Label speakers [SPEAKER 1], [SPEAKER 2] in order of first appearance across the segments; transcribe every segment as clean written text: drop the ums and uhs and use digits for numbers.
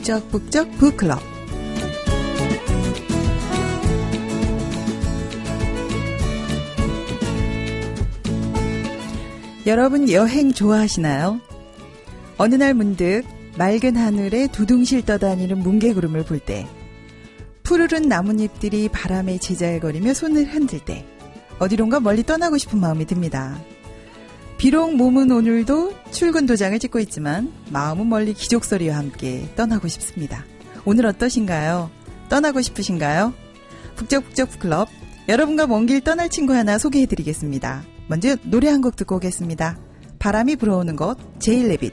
[SPEAKER 1] 북적북적 북클럽. 여러분 여행 좋아하시나요? 어느 날 문득 맑은 하늘에 두둥실 떠다니는 뭉게구름을 볼 때, 푸르른 나뭇잎들이 바람에 제잘거리며 손을 흔들 때 어디론가 멀리 떠나고 싶은 마음이 듭니다. 비록 몸은 오늘도 출근 도장을 찍고 있지만 마음은 멀리 기적소리와 함께 떠나고 싶습니다. 오늘 어떠신가요? 떠나고 싶으신가요? 북적북적 북클럽, 여러분과 먼 길 떠날 친구 하나 소개해드리겠습니다. 먼저 노래 한 곡 듣고 오겠습니다. 바람이 불어오는 곳, 제일레빗.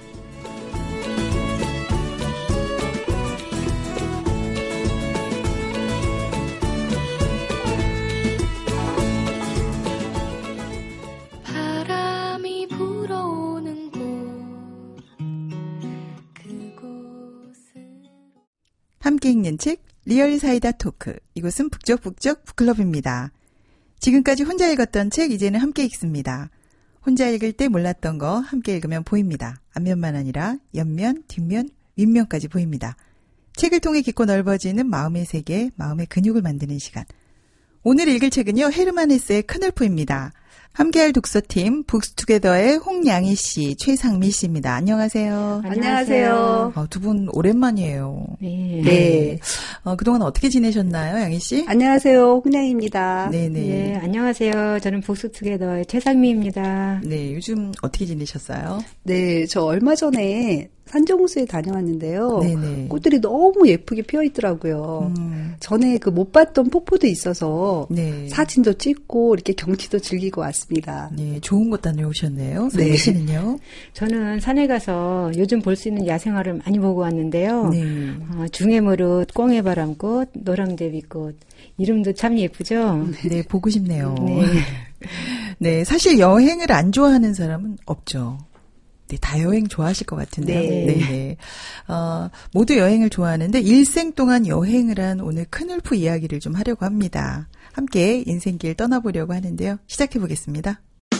[SPEAKER 1] 함께 읽는 책 리얼 사이다 토크. 이곳은 북적북적 북클럽입니다. 지금까지 혼자 읽었던 책 이제는 함께 읽습니다. 혼자 읽을 때 몰랐던 거 함께 읽으면 보입니다. 앞면만 아니라 옆면, 뒷면, 윗면까지 보입니다. 책을 통해 깊고 넓어지는 마음의 세계, 마음의 근육을 만드는 시간. 오늘 읽을 책은요, 헤르만 헤세의 큰울프입니다. 함께할 독서팀 북스투게더의 홍양희 씨, 최상미 씨입니다. 안녕하세요.
[SPEAKER 2] 안녕하세요.
[SPEAKER 1] 두 분 오랜만이에요.
[SPEAKER 2] 네.
[SPEAKER 1] 그동안 어떻게 지내셨나요, 양희 씨?
[SPEAKER 2] 안녕하세요, 홍양희입니다.
[SPEAKER 1] 네네.
[SPEAKER 3] 네, 안녕하세요. 저는 북스투게더의 최상미입니다.
[SPEAKER 1] 네, 요즘 어떻게 지내셨어요?
[SPEAKER 2] 네, 저 얼마 전에 산정호수에 다녀왔는데요.
[SPEAKER 1] 네네.
[SPEAKER 2] 꽃들이 너무 예쁘게 피어 있더라고요. 전에 그 못 봤던 폭포도 있어서
[SPEAKER 1] 네.
[SPEAKER 2] 사진도 찍고 이렇게 경치도 즐기고 왔습니다.
[SPEAKER 1] 네, 좋은 곳 다녀오셨네요. 상미 씨는요?
[SPEAKER 3] 저는 산에 가서 요즘 볼 수 있는 야생화를 많이 보고 왔는데요.
[SPEAKER 1] 네.
[SPEAKER 3] 중해무릇, 꽁해바람꽃, 노랑제비꽃. 이름도 참 예쁘죠?
[SPEAKER 1] 네, 보고 싶네요.
[SPEAKER 3] 네.
[SPEAKER 1] 네, 사실 여행을 안 좋아하는 사람은 없죠. 네, 다 여행 좋아하실 것 같은데요. 네. 모두 여행을 좋아하는데 일생 동안 여행을 한 오늘 큰울프 이야기를 좀 하려고 합니다. 함께 인생길 떠나보려고 하는데요. 시작해 보겠습니다.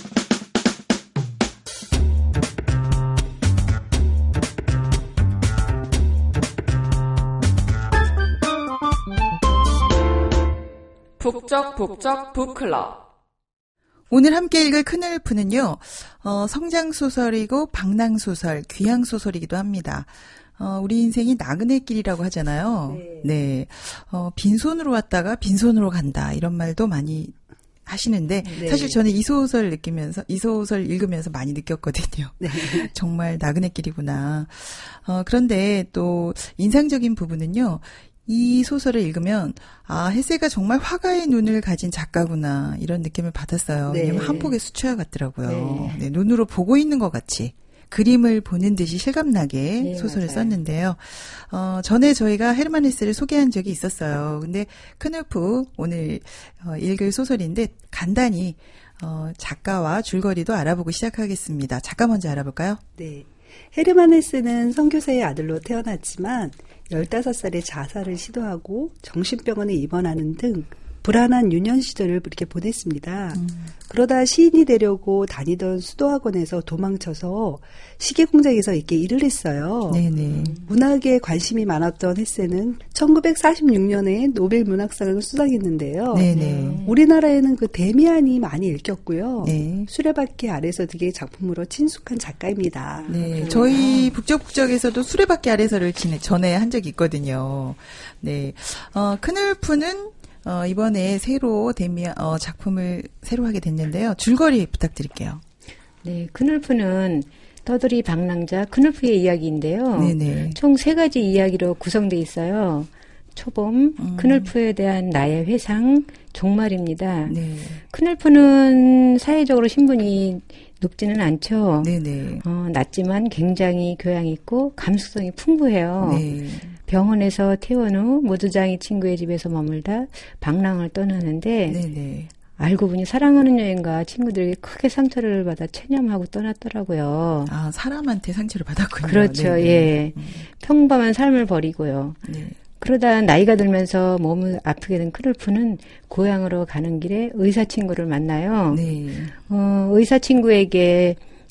[SPEAKER 4] 북적북적 북클럽.
[SPEAKER 1] 오늘 함께 읽을 큰울프는요, 성장소설이고 방랑소설, 귀향소설이기도 합니다. 우리 인생이 나그네 길이라고 하잖아요. 네. 빈손으로 왔다가 빈손으로 간다, 이런 말도 많이 하시는데,
[SPEAKER 2] 네.
[SPEAKER 1] 사실 저는 이 소설 읽으면서 많이 느꼈거든요.
[SPEAKER 2] 네.
[SPEAKER 1] 정말 나그네 길이구나. 그런데 또 인상적인 부분은요, 이 소설을 읽으면 헤세가 정말 화가의 눈을 가진 작가구나, 이런 느낌을 받았어요.
[SPEAKER 2] 네.
[SPEAKER 1] 왜냐면 한 폭의 수채화 같더라고요. 네, 눈으로 보고 있는 것 같이 그림을 보는 듯이 실감나게
[SPEAKER 3] 네,
[SPEAKER 1] 소설을
[SPEAKER 3] 맞아요.
[SPEAKER 1] 썼는데요. 전에 저희가 헤르만 헤세를 소개한 적이 있었어요. 근데 큰울프 오늘 읽을 소설인데 간단히 작가와 줄거리도 알아보고 시작하겠습니다. 작가 먼저 알아볼까요?
[SPEAKER 2] 네. 헤르만 헤세는 선교사의 아들로 태어났지만 15살에 자살을 시도하고 정신병원에 입원하는 등 불안한 유년 시절을 이렇게 보냈습니다. 그러다 시인이 되려고 다니던 수도학원에서 도망쳐서 시계 공장에서 이렇게 일을 했어요.
[SPEAKER 1] 네네.
[SPEAKER 2] 문학에 관심이 많았던 헤세는 1946년에 노벨 문학상을 수상했는데요.
[SPEAKER 1] 네네.
[SPEAKER 2] 우리나라에는 그 데미안이 많이 읽혔고요.
[SPEAKER 1] 네.
[SPEAKER 2] 수레바퀴 아래서 되게 작품으로 친숙한 작가입니다.
[SPEAKER 1] 네, 저희 북적북적에서도 수레바퀴 아래서를 전에 한 적이 있거든요. 네, 큰울프는 이번에 새로 작품을 새로 하게 됐는데요. 줄거리 부탁드릴게요.
[SPEAKER 3] 네, 큰울프는 떠돌이 방랑자 큰울프의 이야기인데요.
[SPEAKER 1] 네네.
[SPEAKER 3] 총 3가지 이야기로 구성되어 있어요. 초봄, 큰울프에 대한 나의 회상, 종말입니다.
[SPEAKER 1] 네.
[SPEAKER 3] 큰울프는 사회적으로 신분이 높지는 않죠.
[SPEAKER 1] 네네.
[SPEAKER 3] 낮지만 굉장히 교양 있고 감수성이 풍부해요.
[SPEAKER 1] 네.
[SPEAKER 3] 병원에서 퇴원 후 모두장이 친구의 집에서 머물다 방랑을 떠나는데
[SPEAKER 1] 네네.
[SPEAKER 3] 알고 보니 사랑하는 여인과 친구들에게 크게 상처를 받아 체념하고 떠났더라고요.
[SPEAKER 1] 사람한테 상처를 받았군요.
[SPEAKER 3] 그렇죠.
[SPEAKER 1] 네네.
[SPEAKER 3] 예. 평범한 삶을 버리고요.
[SPEAKER 1] 네.
[SPEAKER 3] 그러다 나이가 들면서 몸을 아프게 된 큰울프는 고향으로 가는 길에 의사 친구를 만나요.
[SPEAKER 1] 네.
[SPEAKER 3] 의사 친구에게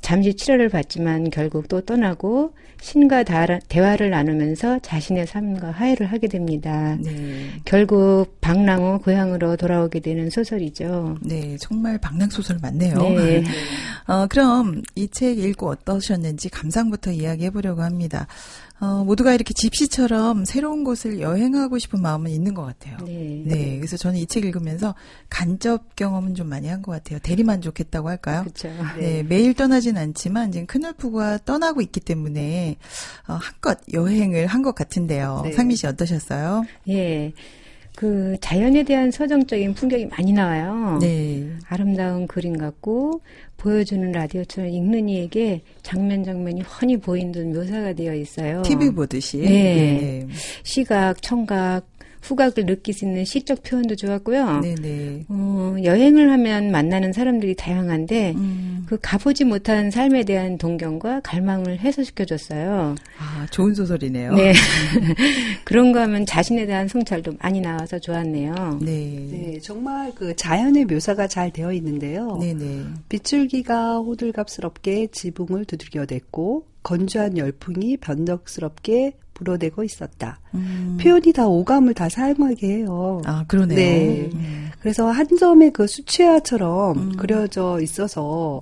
[SPEAKER 3] 잠시 치료를 받지만 결국 또 떠나고 신과 대화를 나누면서 자신의 삶과 화해를 하게 됩니다.
[SPEAKER 1] 네.
[SPEAKER 3] 결국 방랑 후 고향으로 돌아오게 되는 소설이죠.
[SPEAKER 1] 네, 정말 방랑 소설 맞네요.
[SPEAKER 3] 네.
[SPEAKER 1] 그럼 이 책 읽고 어떠셨는지 감상부터 이야기해 보려고 합니다. 모두가 이렇게 집시처럼 새로운 곳을 여행하고 싶은 마음은 있는 것 같아요.
[SPEAKER 3] 네.
[SPEAKER 1] 네, 그래서 저는 이 책 읽으면서 간접 경험은 좀 많이 한 것 같아요. 대리만족했다고 할까요?
[SPEAKER 3] 그렇죠.
[SPEAKER 1] 네, 매일 떠나진 않지만 지금 큰울프가 떠나고 있기 때문에 한껏 여행을 한 것 같은데요.
[SPEAKER 2] 네.
[SPEAKER 1] 상미 씨 어떠셨어요?
[SPEAKER 3] 예. 그 자연에 대한 서정적인 풍경이 많이 나와요.
[SPEAKER 1] 네.
[SPEAKER 3] 아름다운 그림 같고 보여주는 라디오처럼 읽는 이에게 장면이 훤히 보이는 듯 묘사가 되어 있어요.
[SPEAKER 1] TV 보듯이.
[SPEAKER 3] 네.
[SPEAKER 1] 네.
[SPEAKER 3] 시각, 청각, 후각을 느낄 수 있는 시적 표현도 좋았고요.
[SPEAKER 1] 네네.
[SPEAKER 3] 여행을 하면 만나는 사람들이 다양한데 그 가보지 못한 삶에 대한 동경과 갈망을 해소시켜줬어요.
[SPEAKER 1] 아, 좋은 소설이네요.
[SPEAKER 3] 네. 그런 거 하면 자신에 대한 성찰도 많이 나와서 좋았네요.
[SPEAKER 1] 네.
[SPEAKER 2] 네, 정말 그 자연의 묘사가 잘 되어 있는데요.
[SPEAKER 1] 네네.
[SPEAKER 2] 빗줄기가 호들갑스럽게 지붕을 두들겨댔고 건조한 열풍이 변덕스럽게 불어대고 있었다. 표현이 다 오감을 다 사용하게 해요.
[SPEAKER 1] 아, 그러네요.
[SPEAKER 2] 네. 그래서 한 점의 그 수채화처럼 그려져 있어서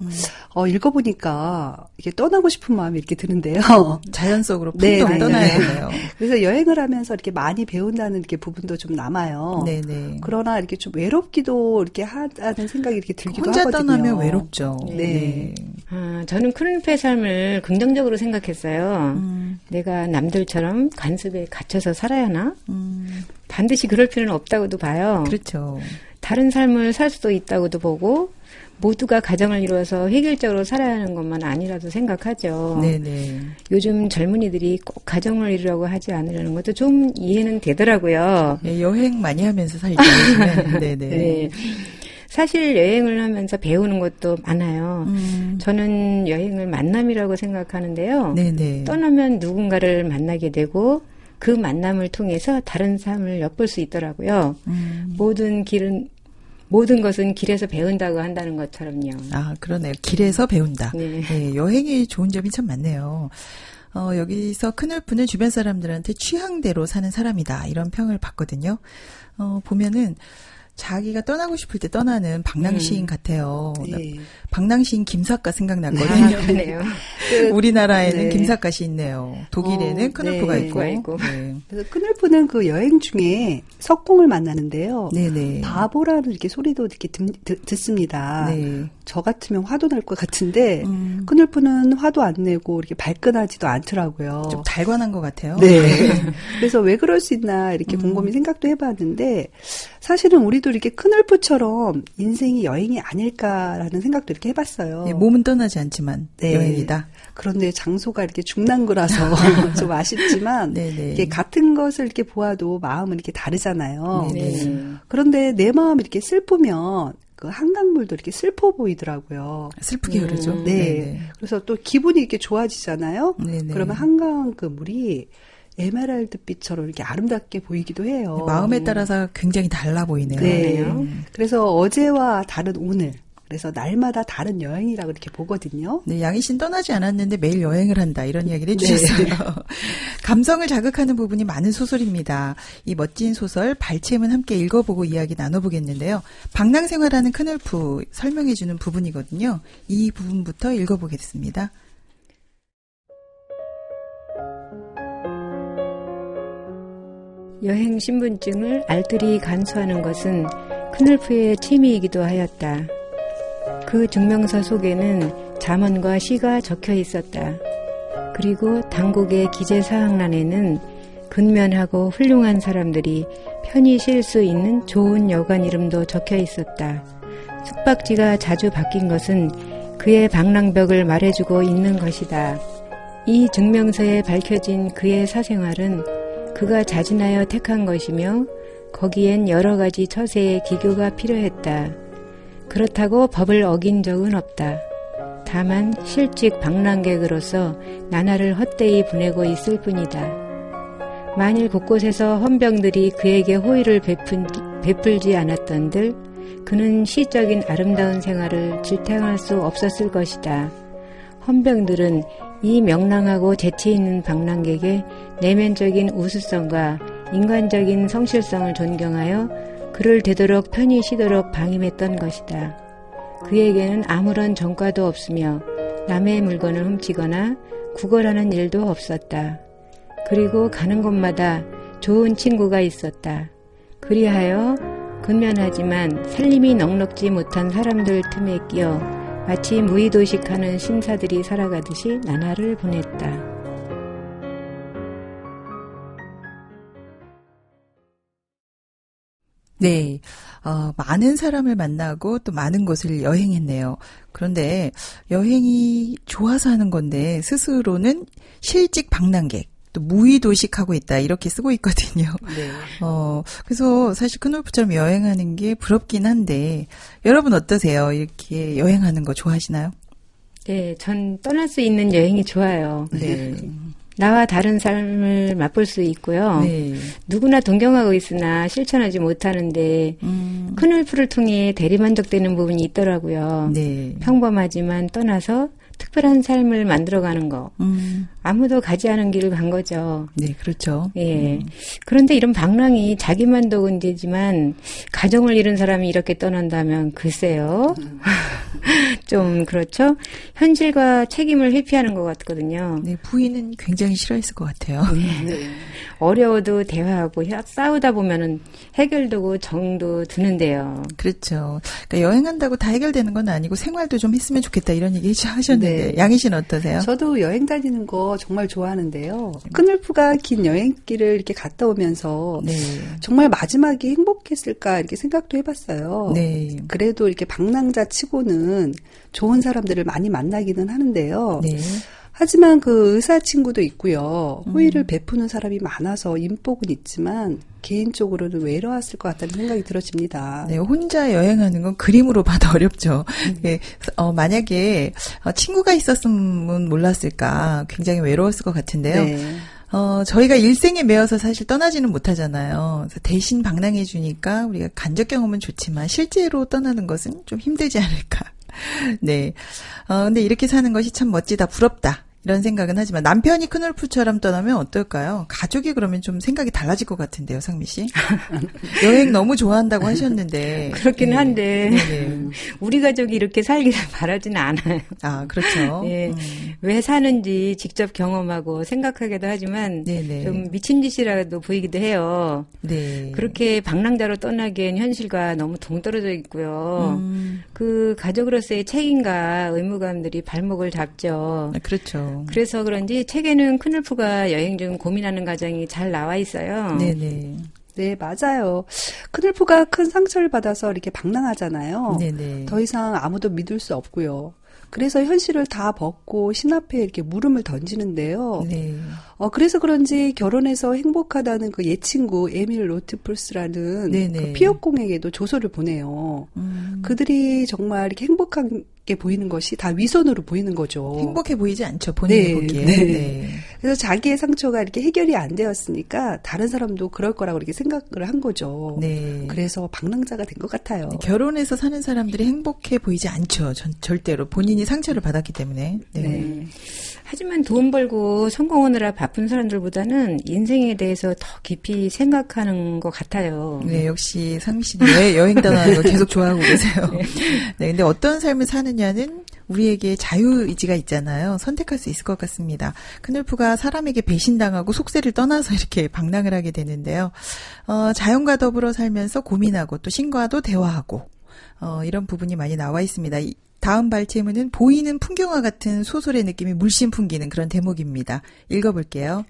[SPEAKER 2] 읽어보니까 이게 떠나고 싶은 마음이 이렇게 드는데요.
[SPEAKER 1] 자연 속으로
[SPEAKER 2] 네,
[SPEAKER 1] 풍덩
[SPEAKER 2] 네,
[SPEAKER 1] 떠나야
[SPEAKER 2] 네.
[SPEAKER 1] 돼요.
[SPEAKER 2] 그래서 여행을 하면서 이렇게 많이 배운다는 이렇게 부분도 좀 남아요.
[SPEAKER 1] 네네.
[SPEAKER 2] 그러나 이렇게 좀 외롭기도 이렇게 하다는 생각이 이렇게 들기도
[SPEAKER 1] 혼자
[SPEAKER 2] 하거든요.
[SPEAKER 1] 떠나면 외롭죠.
[SPEAKER 2] 네.
[SPEAKER 3] 저는 큰울프의 삶을 긍정적으로 생각했어요. 내가 남들처럼 간섭에 갇혀서 살아야 하나? 반드시 그럴 필요는 없다고도 봐요.
[SPEAKER 1] 그렇죠.
[SPEAKER 3] 다른 삶을 살 수도 있다고도 보고 모두가 가정을 이루어서 획일적으로 살아야 하는 것만 아니라도 생각하죠.
[SPEAKER 1] 네네.
[SPEAKER 3] 요즘 젊은이들이 꼭 가정을 이루려고 하지 않으려는 것도 좀 이해는 되더라고요.
[SPEAKER 1] 네, 여행 많이 하면서 살죠. 요즘엔. 네네.
[SPEAKER 3] 네. 사실 여행을 하면서 배우는 것도 많아요. 저는 여행을 만남이라고 생각하는데요.
[SPEAKER 1] 네네.
[SPEAKER 3] 떠나면 누군가를 만나게 되고 그 만남을 통해서 다른 삶을 엿볼 수 있더라고요. 모든 것은 길에서 배운다고 한다는 것처럼요.
[SPEAKER 1] 아, 그러네요. 길에서 배운다.
[SPEAKER 3] 네.
[SPEAKER 1] 네, 여행이 좋은 점이 참 많네요. 여기서 큰울프는 주변 사람들한테 취향대로 사는 사람이다. 이런 평을 받거든요. 보면은 자기가 떠나고 싶을 때 떠나는 방랑시인 같아요.
[SPEAKER 2] 네.
[SPEAKER 1] 방랑시인 김사과 생각났거든요.
[SPEAKER 3] 그러네요.
[SPEAKER 1] 우리나라에는
[SPEAKER 2] 네.
[SPEAKER 1] 김사과시 있네요. 독일에는 큰울프가
[SPEAKER 2] 네.
[SPEAKER 1] 있고. 네.
[SPEAKER 2] 그래서 큰울프는 그 여행 중에 석공을 만나는데요.
[SPEAKER 1] 네네.
[SPEAKER 2] 바보라는 이렇게 소리도 이렇게 듣습니다.
[SPEAKER 1] 네.
[SPEAKER 2] 저 같으면 화도 날 것 같은데 큰울프는 화도 안 내고 이렇게 발끈하지도 않더라고요.
[SPEAKER 1] 좀 달관한 것 같아요.
[SPEAKER 2] 네. 그래서 왜 그럴 수 있나 이렇게 곰곰이 생각도 해봤는데 사실은 우리도 이렇게 큰울프처럼 인생이 여행이 아닐까라는 생각도 이렇게 해봤어요.
[SPEAKER 1] 네, 몸은 떠나지 않지만
[SPEAKER 2] 네.
[SPEAKER 1] 여행이다.
[SPEAKER 2] 그런데 장소가 이렇게 중랑구라서 좀 아쉽지만
[SPEAKER 1] 네네.
[SPEAKER 2] 이게 같은 것을 이렇게 보아도 마음은 이렇게 다르잖아요.
[SPEAKER 1] 네네.
[SPEAKER 2] 그런데 내 마음이 이렇게 슬프면 그 한강물도 이렇게 슬퍼 보이더라고요.
[SPEAKER 1] 슬프게 흐르죠.
[SPEAKER 2] 네.
[SPEAKER 1] 네네.
[SPEAKER 2] 그래서 또 기분이 이렇게 좋아지잖아요.
[SPEAKER 1] 네네.
[SPEAKER 2] 그러면 한강 그 물이 에메랄드빛처럼 이렇게 아름답게 보이기도 해요.
[SPEAKER 1] 마음에 따라서 굉장히 달라 보이네요.
[SPEAKER 2] 네. 그래서 어제와 다른 오늘. 그래서 날마다 다른 여행이라고 이렇게 보거든요.
[SPEAKER 1] 네, 양희 씨는 떠나지 않았는데 매일 여행을 한다 이런 이야기를 해주셨어요. 감성을 자극하는 부분이 많은 소설입니다. 이 멋진 소설 발췌문 함께 읽어보고 이야기 나눠보겠는데요. 방랑생활하는 큰울프 설명해주는 부분이거든요. 이 부분부터 읽어보겠습니다.
[SPEAKER 3] 여행 신분증을 알뜰히 간수하는 것은 큰울프의 취미이기도 하였다. 그 증명서 속에는 잠언과 시가 적혀 있었다. 그리고 당국의 기재사항란에는 근면하고 훌륭한 사람들이 편히 쉴 수 있는 좋은 여관 이름도 적혀 있었다. 숙박지가 자주 바뀐 것은 그의 방랑벽을 말해주고 있는 것이다. 이 증명서에 밝혀진 그의 사생활은 그가 자진하여 택한 것이며 거기엔 여러 가지 처세의 기교가 필요했다. 그렇다고 법을 어긴 적은 없다. 다만 실직 방랑객으로서 나날을 헛되이 보내고 있을 뿐이다. 만일 곳곳에서 헌병들이 그에게 호의를 베풀지 않았던들 그는 시적인 아름다운 생활을 지탱할 수 없었을 것이다. 헌병들은 이 명랑하고 재치 있는 방랑객의 내면적인 우수성과 인간적인 성실성을 존경하여 그를 되도록 편히 쉬도록 방임했던 것이다. 그에게는 아무런 전과도 없으며 남의 물건을 훔치거나 구걸하는 일도 없었다. 그리고 가는 곳마다 좋은 친구가 있었다. 그리하여 근면하지만 살림이 넉넉지 못한 사람들 틈에 끼어 마치 무의도식하는 신사들이 살아가듯이 나날을 보냈다.
[SPEAKER 1] 네, 많은 사람을 만나고 또 많은 곳을 여행했네요. 그런데 여행이 좋아서 하는 건데 스스로는 실직 방랑객, 또 무의도식하고 있다 이렇게 쓰고 있거든요.
[SPEAKER 2] 네.
[SPEAKER 1] 그래서 사실 큰울프처럼 여행하는 게 부럽긴 한데 여러분 어떠세요? 이렇게 여행하는 거 좋아하시나요?
[SPEAKER 3] 네, 전 떠날 수 있는 여행이 좋아요.
[SPEAKER 1] 네.
[SPEAKER 3] 나와 다른 삶을 맛볼 수 있고요.
[SPEAKER 1] 네.
[SPEAKER 3] 누구나 동경하고 있으나 실천하지 못하는데 큰울프를 통해 대리만족되는 부분이 있더라고요.
[SPEAKER 1] 네.
[SPEAKER 3] 평범하지만 떠나서 특별한 삶을 만들어가는 거. 아무도 가지 않은 길을 간 거죠.
[SPEAKER 1] 네, 그렇죠.
[SPEAKER 3] 예. 그런데 이런 방랑이 자기만도 문제지만 가정을 잃은 사람이 이렇게 떠난다면 글쎄요. 좀 그렇죠. 현실과 책임을 회피하는 것 같거든요.
[SPEAKER 1] 네, 부인은 굉장히 싫어했을 것 같아요.
[SPEAKER 3] 네. 어려워도 대화하고 싸우다 보면은 해결되고 정도 드는데요.
[SPEAKER 1] 그렇죠. 그러니까 여행한다고 다 해결되는 건 아니고 생활도 좀 했으면 좋겠다 이런 얘기 하셨는데
[SPEAKER 2] 네.
[SPEAKER 1] 양희 씨는 어떠세요?
[SPEAKER 2] 저도 여행 다니는 거 정말 좋아하는데요. 큰울프가 긴 여행길을 이렇게 갔다 오면서
[SPEAKER 1] 네.
[SPEAKER 2] 정말 마지막이 행복했을까 이렇게 생각도 해봤어요.
[SPEAKER 1] 네.
[SPEAKER 2] 그래도 이렇게 방랑자 치고는 좋은 사람들을 많이 만나기는 하는데요.
[SPEAKER 1] 네.
[SPEAKER 2] 하지만 그 의사 친구도 있고요. 호의를 베푸는 사람이 많아서 인복은 있지만 개인적으로는 외로웠을 것 같다는 생각이 들어집니다.
[SPEAKER 1] 네, 혼자 여행하는 건 그림으로 봐도 어렵죠. 네, 만약에 친구가 있었으면 몰랐을까 굉장히 외로웠을 것 같은데요.
[SPEAKER 2] 네.
[SPEAKER 1] 저희가 일생에 매여서 사실 떠나지는 못하잖아요. 그래서 대신 방랑해 주니까 우리가 간접 경험은 좋지만 실제로 떠나는 것은 좀 힘들지 않을까. 네. 근데 이렇게 사는 것이 참 멋지다, 부럽다. 이런 생각은 하지만 남편이 큰울프처럼 떠나면 어떨까요? 가족이 그러면 좀 생각이 달라질 것 같은데요, 상미 씨. 여행 너무 좋아한다고 하셨는데.
[SPEAKER 3] 그렇긴
[SPEAKER 1] 네.
[SPEAKER 3] 한데
[SPEAKER 1] 네네.
[SPEAKER 3] 우리 가족이 이렇게 살기를 바라지는 않아요.
[SPEAKER 1] 아, 그렇죠.
[SPEAKER 3] 네. 왜 사는지 직접 경험하고 생각하기도 하지만
[SPEAKER 1] 네네.
[SPEAKER 3] 좀 미친 짓이라도 보이기도 해요.
[SPEAKER 1] 네.
[SPEAKER 3] 그렇게 방랑자로 떠나기엔 현실과 너무 동떨어져 있고요. 그 가족으로서의 책임과 의무감들이 발목을 잡죠.
[SPEAKER 1] 그렇죠.
[SPEAKER 3] 그래서 그런지 책에는 큰울프가 여행 중 고민하는 과정이 잘 나와 있어요.
[SPEAKER 1] 네네.
[SPEAKER 2] 네, 맞아요. 큰울프가 큰 상처를 받아서 이렇게 방랑하잖아요.
[SPEAKER 1] 네네.
[SPEAKER 2] 더 이상 아무도 믿을 수 없고요. 그래서 현실을 다 벗고 신 앞에 이렇게 물음을 던지는데요.
[SPEAKER 1] 네.
[SPEAKER 2] 그래서 그런지 결혼해서 행복하다는 그 옛친구 에밀 로트풀스라는
[SPEAKER 1] 네네.
[SPEAKER 2] 그 피어공에게도 조서를 보내요. 그들이 정말 이렇게 행복하게 보이는 것이 다 위선으로 보이는 거죠.
[SPEAKER 1] 행복해 보이지 않죠, 본인이
[SPEAKER 2] 네,
[SPEAKER 1] 보기에.
[SPEAKER 2] 네.
[SPEAKER 1] 네.
[SPEAKER 2] 그래서 자기의 상처가 이렇게 해결이 안 되었으니까 다른 사람도 그럴 거라고 이렇게 생각을 한 거죠.
[SPEAKER 1] 네.
[SPEAKER 2] 그래서 방랑자가 된 것 같아요.
[SPEAKER 1] 결혼해서 사는 사람들이 행복해 보이지 않죠. 절대로. 본인이 상처를 받았기 때문에. 네.
[SPEAKER 2] 네.
[SPEAKER 3] 하지만 돈 벌고 성공하느라 바쁜 사람들보다는 인생에 대해서 더 깊이 생각하는 것 같아요.
[SPEAKER 1] 네, 역시 상미 씨는 여행 떠나는 거 계속 좋아하고 계세요. 네, 근데 어떤 삶을 사느냐는 우리에게 자유의지가 있잖아요. 선택할 수 있을 것 같습니다. 큰울프가 사람에게 배신당하고 속세를 떠나서 이렇게 방랑을 하게 되는데요. 자연과 더불어 살면서 고민하고 또 신과도 대화하고 이런 부분이 많이 나와 있습니다. 다음 발제문은 보이는 풍경과 같은 소설의 느낌이 물씬 풍기는 그런 대목입니다. 읽어볼게요.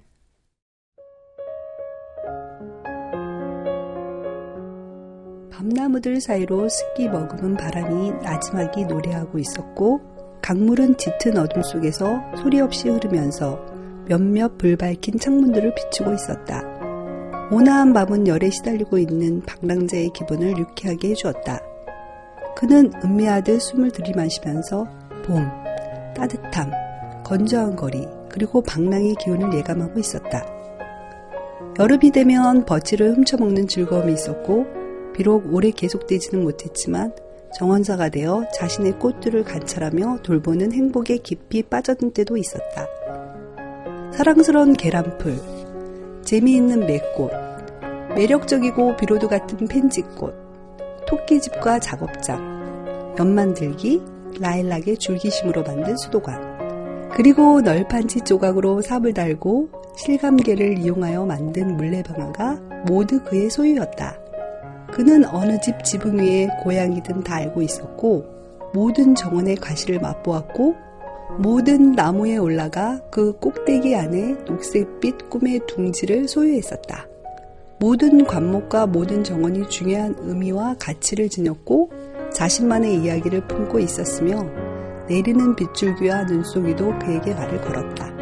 [SPEAKER 2] 밤나무들 사이로 습기 머금은 바람이 나지막이 노래하고 있었고 강물은 짙은 어둠 속에서 소리 없이 흐르면서 몇몇 불밝힌 창문들을 비추고 있었다. 온화한 밤은 열에 시달리고 있는 방랑자의 기분을 유쾌하게 해주었다. 그는 음미하듯 숨을 들이마시면서 봄, 따뜻함, 건조한 거리, 그리고 방랑의 기운을 예감하고 있었다. 여름이 되면 버치를 훔쳐먹는 즐거움이 있었고 비록 오래 계속되지는 못했지만 정원사가 되어 자신의 꽃들을 관찰하며 돌보는 행복에 깊이 빠졌던 때도 있었다. 사랑스러운 계란풀, 재미있는 매꽃, 매력적이고 비로도 같은 펜지꽃, 토끼집과 작업장, 연만들기, 라일락의 줄기심으로 만든 수도관, 그리고 널판지 조각으로 삽을 달고 실감계를 이용하여 만든 물레방아가 모두 그의 소유였다. 그는 어느 집 지붕 위에 고양이든 다 알고 있었고 모든 정원의 과실을 맛보았고 모든 나무에 올라가 그 꼭대기 안에 녹색빛 꿈의 둥지를 소유했었다. 모든 관목과 모든 정원이 중요한 의미와 가치를 지녔고 자신만의 이야기를 품고 있었으며 내리는 빗줄기와 눈속이도 그에게 말을 걸었다.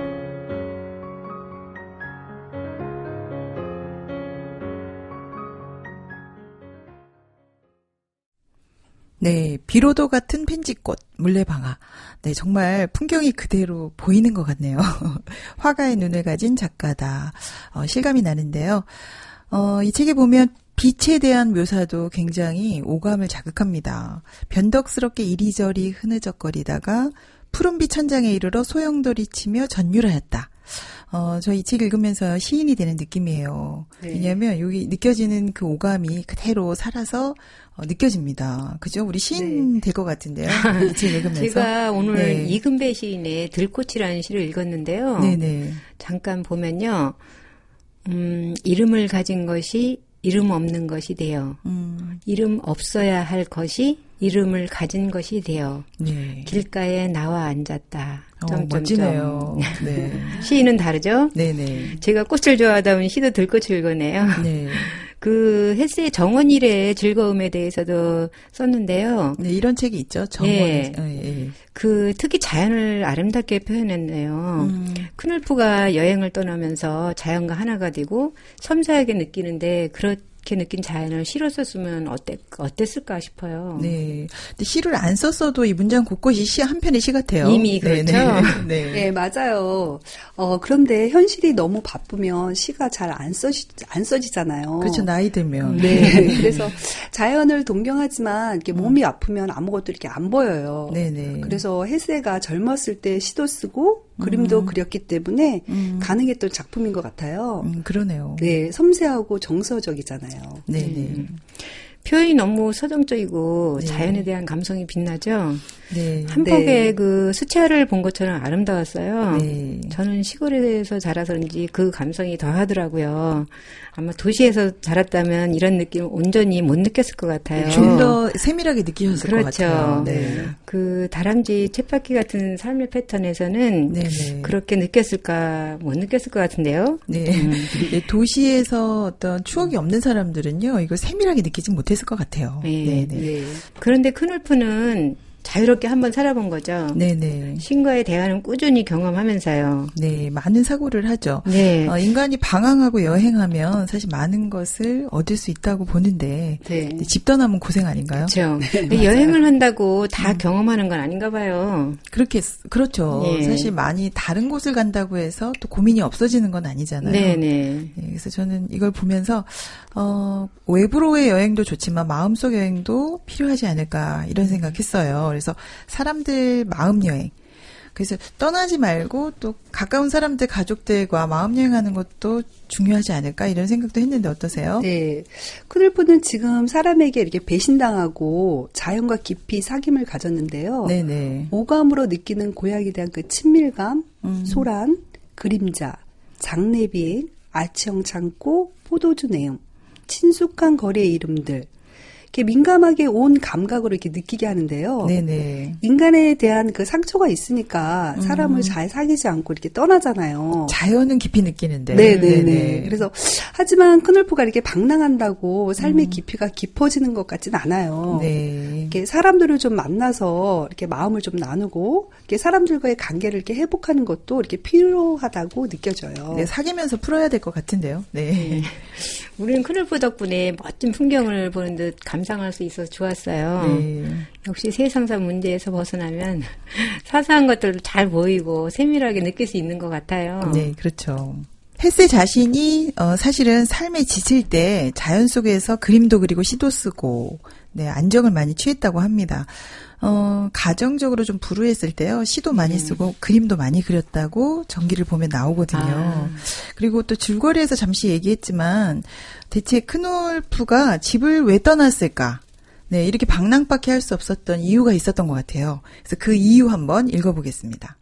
[SPEAKER 1] 네, 비로도 같은 펜지꽃, 물레방아. 네, 정말 풍경이 그대로 보이는 것 같네요. 화가의 눈을 가진 작가다. 실감이 나는데요. 이 책에 보면 빛에 대한 묘사도 굉장히 오감을 자극합니다. 변덕스럽게 이리저리 흐느적거리다가 푸른빛 천장에 이르러 소용돌이치며 전율하였다. 저 이 책 읽으면서 시인이 되는 느낌이에요. 네. 왜냐하면 여기 느껴지는 그 오감이 그대로 살아서 느껴집니다. 그죠? 우리 시인 될 것 같은데요. 이 책 읽으면서.
[SPEAKER 3] 제가 오늘 이금배 시인의 들꽃이라는 시를 읽었는데요.
[SPEAKER 1] 네네.
[SPEAKER 3] 잠깐 보면요. 이름을 가진 것이 이름 없는 것이 되어 이름 없어야 할 것이 이름을 가진 것이 되어
[SPEAKER 1] 네.
[SPEAKER 3] 길가에 나와 앉았다.
[SPEAKER 1] 멋지네요. 네.
[SPEAKER 3] 시인은 다르죠?
[SPEAKER 1] 네네.
[SPEAKER 3] 제가 꽃을 좋아하다 보니 시도 들꽃을 읽었네요.
[SPEAKER 1] 네.
[SPEAKER 3] 그 헬스의 정원일의 즐거움에 대해서도 썼는데요.
[SPEAKER 1] 네, 이런 책이 있죠. 정원. 예.
[SPEAKER 3] 그 특히 자연을 아름답게 표현했네요. 크눌프가 여행을 떠나면서 자연과 하나가 되고 섬세하게 느끼는데 그렇게 느낀 자연을 시로 썼으면 어땠을까 싶어요.
[SPEAKER 1] 네. 근데 시를 안 썼어도 이 문장 곳곳이 시 한 편의 시 같아요.
[SPEAKER 3] 이미 그렇죠.
[SPEAKER 2] 네. 네, 맞아요. 그런데 현실이 너무 바쁘면 시가 잘 안 써지잖아요.
[SPEAKER 1] 그렇죠. 나이 들면.
[SPEAKER 2] 네. 그래서 자연을 동경하지만 이렇게 몸이 아프면 아무것도 이렇게 안 보여요.
[SPEAKER 1] 네네.
[SPEAKER 2] 그래서 헤세가 젊었을 때 시도 쓰고 그림도 그렸기 때문에 가능했던 작품인 것 같아요.
[SPEAKER 1] 그러네요.
[SPEAKER 2] 네, 섬세하고 정서적이잖아요.
[SPEAKER 1] 네네.
[SPEAKER 3] 표현이 너무 서정적이고
[SPEAKER 1] 네.
[SPEAKER 3] 자연에 대한 감성이 빛나죠.
[SPEAKER 1] 네.
[SPEAKER 3] 한 폭의 그 수채화를 본 것처럼 아름다웠어요.
[SPEAKER 1] 네.
[SPEAKER 3] 저는 시골에서 자라서 그런지 그 감성이 더하더라고요. 아마 도시에서 자랐다면 이런 느낌을 온전히 못 느꼈을 것 같아요.
[SPEAKER 1] 좀 더 세밀하게 느끼셨을
[SPEAKER 3] 그렇죠.
[SPEAKER 1] 것 같아요. 네.
[SPEAKER 3] 그 다람쥐 쳇바퀴 같은 삶의 패턴에서는
[SPEAKER 1] 네네.
[SPEAKER 3] 그렇게 느꼈을까 못 느꼈을 것 같은데요.
[SPEAKER 1] 네. 네. 도시에서 어떤 추억이 없는 사람들은요, 이걸 세밀하게 느끼지 못했을 것 같아요.
[SPEAKER 3] 네.
[SPEAKER 1] 네네.
[SPEAKER 2] 네.
[SPEAKER 3] 그런데 크눌프는 자유롭게 한번 살아본 거죠.
[SPEAKER 1] 네네.
[SPEAKER 3] 신과의 대화는 꾸준히 경험하면서요.
[SPEAKER 1] 네, 많은 사고를 하죠.
[SPEAKER 3] 네.
[SPEAKER 1] 인간이 방황하고 여행하면 사실 많은 것을 얻을 수 있다고 보는데
[SPEAKER 2] 네.
[SPEAKER 1] 집 떠나면 고생 아닌가요?
[SPEAKER 3] 그렇죠. 여행을 한다고 다 경험하는 건 아닌가 봐요.
[SPEAKER 1] 그렇죠.
[SPEAKER 3] 네.
[SPEAKER 1] 사실 많이 다른 곳을 간다고 해서 또 고민이 없어지는 건 아니잖아요.
[SPEAKER 3] 네네.
[SPEAKER 1] 네, 그래서 저는 이걸 보면서 외부로의 여행도 좋지만 마음속 여행도 필요하지 않을까 이런 생각했어요. 그래서 사람들 마음 여행. 그래서 떠나지 말고 또 가까운 사람들, 가족들과 마음 여행하는 것도 중요하지 않을까 이런 생각도 했는데 어떠세요?
[SPEAKER 2] 네. 크눌프는 지금 사람에게 이렇게 배신당하고 자연과 깊이 사귐을 가졌는데요.
[SPEAKER 1] 네네.
[SPEAKER 2] 오감으로 느끼는 고향에 대한 그 친밀감, 소란, 그림자, 장내비행, 아치형 창고, 포도주 내음, 친숙한 거리의 이름들, 이렇게 민감하게 온 감각으로 이렇게 느끼게 하는데요.
[SPEAKER 1] 네네.
[SPEAKER 2] 인간에 대한 그 상처가 있으니까 사람을 잘 사귀지 않고 이렇게 떠나잖아요.
[SPEAKER 1] 자연은 깊이 느끼는데.
[SPEAKER 2] 네네네. 그래서 하지만 크눌프가 이렇게 방랑한다고 삶의 깊이가 깊어지는 것 같진 않아요.
[SPEAKER 1] 네.
[SPEAKER 2] 이렇게 사람들을 좀 만나서 이렇게 마음을 좀 나누고 이렇게 사람들과의 관계를 이렇게 회복하는 것도 이렇게 필요하다고 느껴져요.
[SPEAKER 1] 네, 사귀면서 풀어야 될 것 같은데요. 네.
[SPEAKER 3] 우리는 크눌프 덕분에 멋진 풍경을 보는 듯 감상할 수 있어서 좋았어요.
[SPEAKER 1] 네.
[SPEAKER 3] 역시 세상사 문제에서 벗어나면 사소한 것들도 잘 보이고 세밀하게 느낄 수 있는 것 같아요.
[SPEAKER 1] 네, 그렇죠. 헬세 자신이 사실은 삶에 지칠 때 자연 속에서 그림도 그리고 시도 쓰고 네, 안정을 많이 취했다고 합니다. 가정적으로 좀 불우했을 때요. 시도 많이 쓰고 그림도 많이 그렸다고 전기를 보면 나오거든요. 그리고 또 줄거리에서 잠시 얘기했지만 대체 크놀프가 집을 왜 떠났을까? 네, 이렇게 방랑밖에 할 수 없었던 이유가 있었던 것 같아요. 그래서 그 이유 한번 읽어보겠습니다.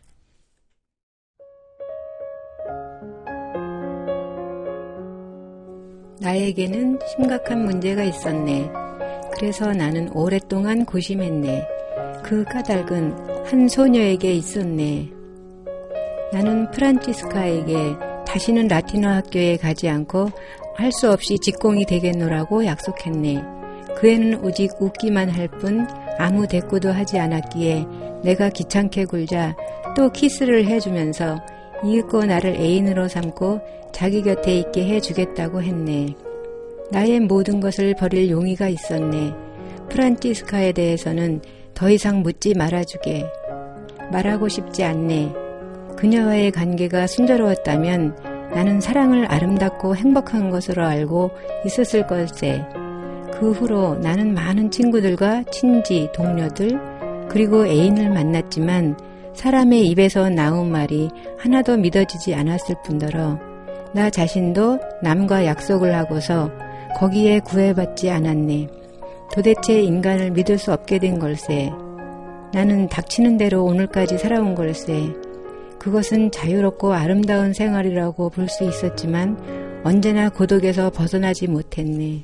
[SPEAKER 3] 나에게는 심각한 문제가 있었네. 그래서 나는 오랫동안 고심했네. 그 까닭은 한 소녀에게 있었네. 나는 프란치스카에게 다시는 라틴어 학교에 가지 않고 할 수 없이 직공이 되겠노라고 약속했네. 그 애는 오직 웃기만 할 뿐 아무 대꾸도 하지 않았기에 내가 귀찮게 굴자 또 키스를 해주면서 이윽고 나를 애인으로 삼고 자기 곁에 있게 해주겠다고 했네. 나의 모든 것을 버릴 용의가 있었네. 프란치스카에 대해서는 더 이상 묻지 말아주게. 말하고 싶지 않네. 그녀와의 관계가 순조로웠다면 나는 사랑을 아름답고 행복한 것으로 알고 있었을 걸세. 그 후로 나는 많은 친구들과 친지, 동료들, 그리고 애인을 만났지만 사람의 입에서 나온 말이 하나도 믿어지지 않았을 뿐더러 나 자신도 남과 약속을 하고서 거기에 구애받지 않았네. 도대체 인간을 믿을 수 없게 된 걸세. 나는 닥치는 대로 오늘까지 살아온 걸세. 그것은 자유롭고 아름다운 생활이라고 볼 수 있었지만 언제나 고독에서 벗어나지 못했네.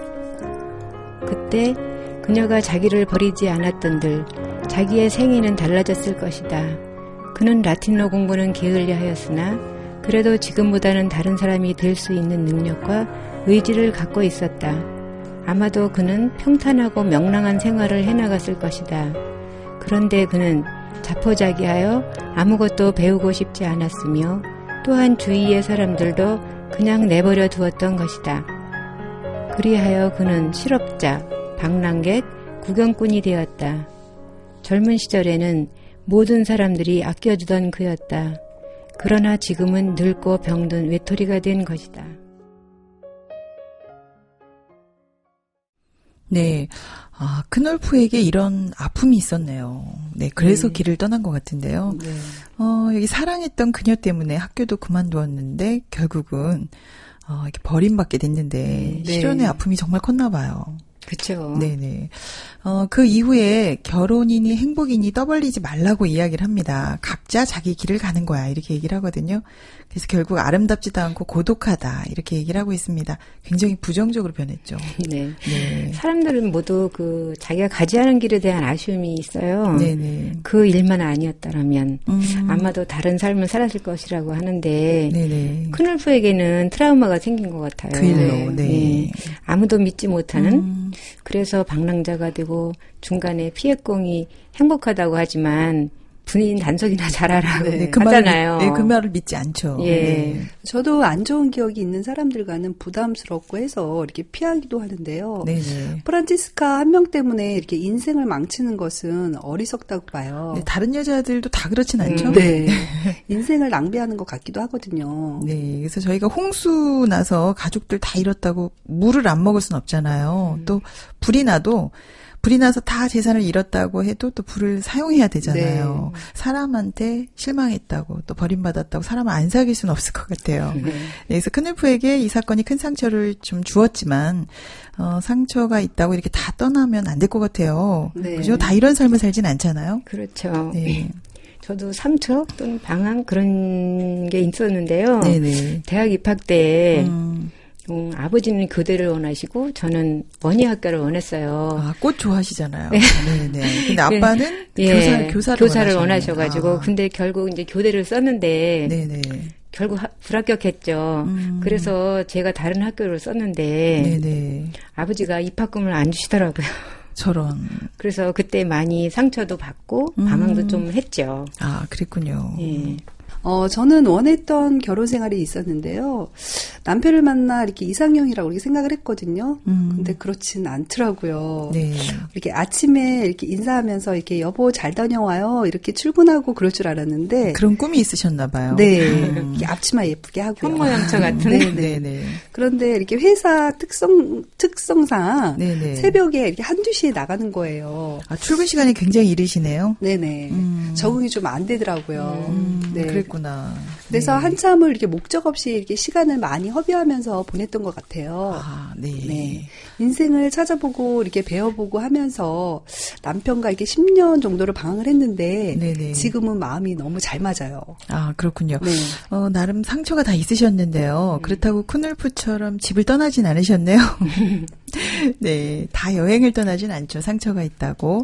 [SPEAKER 3] 그때 그녀가 자기를 버리지 않았던들 자기의 생애는 달라졌을 것이다. 그는 라틴어 공부는 게을리 하였으나 그래도 지금보다는 다른 사람이 될 수 있는 능력과 의지를 갖고 있었다. 아마도 그는 평탄하고 명랑한 생활을 해나갔을 것이다. 그런데 그는 자포자기하여 아무것도 배우고 싶지 않았으며 또한 주위의 사람들도 그냥 내버려 두었던 것이다. 그리하여 그는 실업자, 방랑객, 구경꾼이 되었다. 젊은 시절에는 모든 사람들이 아껴주던 그였다. 그러나 지금은 늙고 병든 외톨이가 된 것이다.
[SPEAKER 1] 네. 크놀프에게 이런 아픔이 있었네요. 네, 그래서 길을 떠난 것 같은데요.
[SPEAKER 2] 네.
[SPEAKER 1] 여기 사랑했던 그녀 때문에 학교도 그만두었는데 결국은 이렇게 버림받게 됐는데
[SPEAKER 2] 네.
[SPEAKER 1] 실연의 아픔이 정말 컸나 봐요.
[SPEAKER 3] 그렇죠.
[SPEAKER 1] 네네. 그 이후에 결혼이니 행복이니 떠벌리지 말라고 이야기를 합니다. 각자 자기 길을 가는 거야. 이렇게 얘기를 하거든요. 그래서 결국 아름답지도 않고 고독하다. 이렇게 얘기를 하고 있습니다. 굉장히 부정적으로 변했죠.
[SPEAKER 3] 네.
[SPEAKER 1] 네.
[SPEAKER 3] 사람들은 모두 자기가 가지 않은 길에 대한 아쉬움이 있어요.
[SPEAKER 1] 네네.
[SPEAKER 3] 그 일만 아니었다라면 아마도 다른 삶을 살았을 것이라고 하는데
[SPEAKER 1] 네네.
[SPEAKER 3] 크놀프에게는 트라우마가 생긴 것 같아요.
[SPEAKER 1] 그 일로, 네.
[SPEAKER 3] 네. 아무도 믿지 못하는 그래서 방랑자가 되고 중간에 피해공이 행복하다고 하지만 분인 단속이나 잘하라고
[SPEAKER 2] 네.
[SPEAKER 3] 하잖아요.
[SPEAKER 1] 그 말을 믿지 않죠.
[SPEAKER 3] 예.
[SPEAKER 1] 네.
[SPEAKER 2] 저도 안 좋은 기억이 있는 사람들과는 부담스럽고 해서 이렇게 피하기도 하는데요.
[SPEAKER 1] 네네.
[SPEAKER 2] 프란치스카 한 명 때문에 이렇게 인생을 망치는 것은 어리석다고 봐요.
[SPEAKER 1] 네, 다른 여자들도 다 그렇진 않죠?
[SPEAKER 2] 네. 인생을 낭비하는 것 같기도 하거든요.
[SPEAKER 1] 네. 그래서 저희가 홍수 나서 가족들 다 잃었다고 물을 안 먹을 순 없잖아요. 또 불이 나서 다 재산을 잃었다고 해도 또 불을 사용해야 되잖아요.
[SPEAKER 2] 네.
[SPEAKER 1] 사람한테 실망했다고 또 버림받았다고 사람을 안 사귈 수는 없을 것 같아요.
[SPEAKER 3] 네.
[SPEAKER 1] 그래서 크놀프에게 이 사건이 큰 상처를 좀 주었지만 상처가 있다고 이렇게 다 떠나면 안 될 것 같아요.
[SPEAKER 2] 네.
[SPEAKER 1] 그죠? 다 이런 삶을 살진 않잖아요.
[SPEAKER 3] 그렇죠.
[SPEAKER 1] 네.
[SPEAKER 3] 저도 상처 또는 방황 그런 게 있었는데요.
[SPEAKER 1] 네네.
[SPEAKER 3] 대학 입학 때 아버지는 교대를 원하시고 저는 원예학과를 원했어요.
[SPEAKER 1] 꽃 좋아하시잖아요. 네네. 근데 아빠는 교사를
[SPEAKER 3] 원하셔가지고 근데 결국 이제 교대를 썼는데
[SPEAKER 1] 네네.
[SPEAKER 3] 결국 불합격했죠. 그래서 제가 다른 학교를 썼는데
[SPEAKER 1] 네네.
[SPEAKER 3] 아버지가 입학금을 안 주시더라고요.
[SPEAKER 1] 저런.
[SPEAKER 3] 그래서 그때 많이 상처도 받고 방황도 좀 했죠.
[SPEAKER 1] 그랬군요.
[SPEAKER 3] 예.
[SPEAKER 2] 저는 원했던 결혼 생활이 있었는데요. 남편을 만나 이렇게 이상형이라고 이렇게 생각을 했거든요. 근데 그렇진 않더라고요.
[SPEAKER 1] 네.
[SPEAKER 2] 이렇게 아침에 이렇게 인사하면서 이렇게 여보 잘 다녀와요. 이렇게 출근하고 그럴 줄 알았는데.
[SPEAKER 1] 그런 꿈이 있으셨나 봐요.
[SPEAKER 2] 네. 이렇게 앞치마 예쁘게 하고요.
[SPEAKER 3] 현모양처 같은.
[SPEAKER 1] 네네.
[SPEAKER 2] 그런데 이렇게 회사 특성상
[SPEAKER 1] 네네.
[SPEAKER 2] 새벽에 이렇게 1-2시에 나가는 거예요.
[SPEAKER 1] 아, 출근 시간이 굉장히 이르시네요.
[SPEAKER 2] 네네. 적응이 좀 안 되더라고요. 네.
[SPEAKER 1] 그랬구나.
[SPEAKER 2] 그래서
[SPEAKER 1] 네.
[SPEAKER 2] 한참을 이렇게 목적 없이 이렇게 시간을 많이 허비하면서 보냈던 것 같아요.
[SPEAKER 1] 아, 네.
[SPEAKER 2] 네. 인생을 찾아보고 이렇게 배워보고 하면서 남편과 이렇게 10년 정도를 방황을 했는데
[SPEAKER 1] 네네.
[SPEAKER 2] 지금은 마음이 너무 잘 맞아요.
[SPEAKER 1] 아, 그렇군요.
[SPEAKER 2] 네.
[SPEAKER 1] 나름 상처가 다 있으셨는데요. 그렇다고 쿤울프처럼 집을 떠나진 않으셨네요. 네. 다 여행을 떠나진 않죠. 상처가 있다고.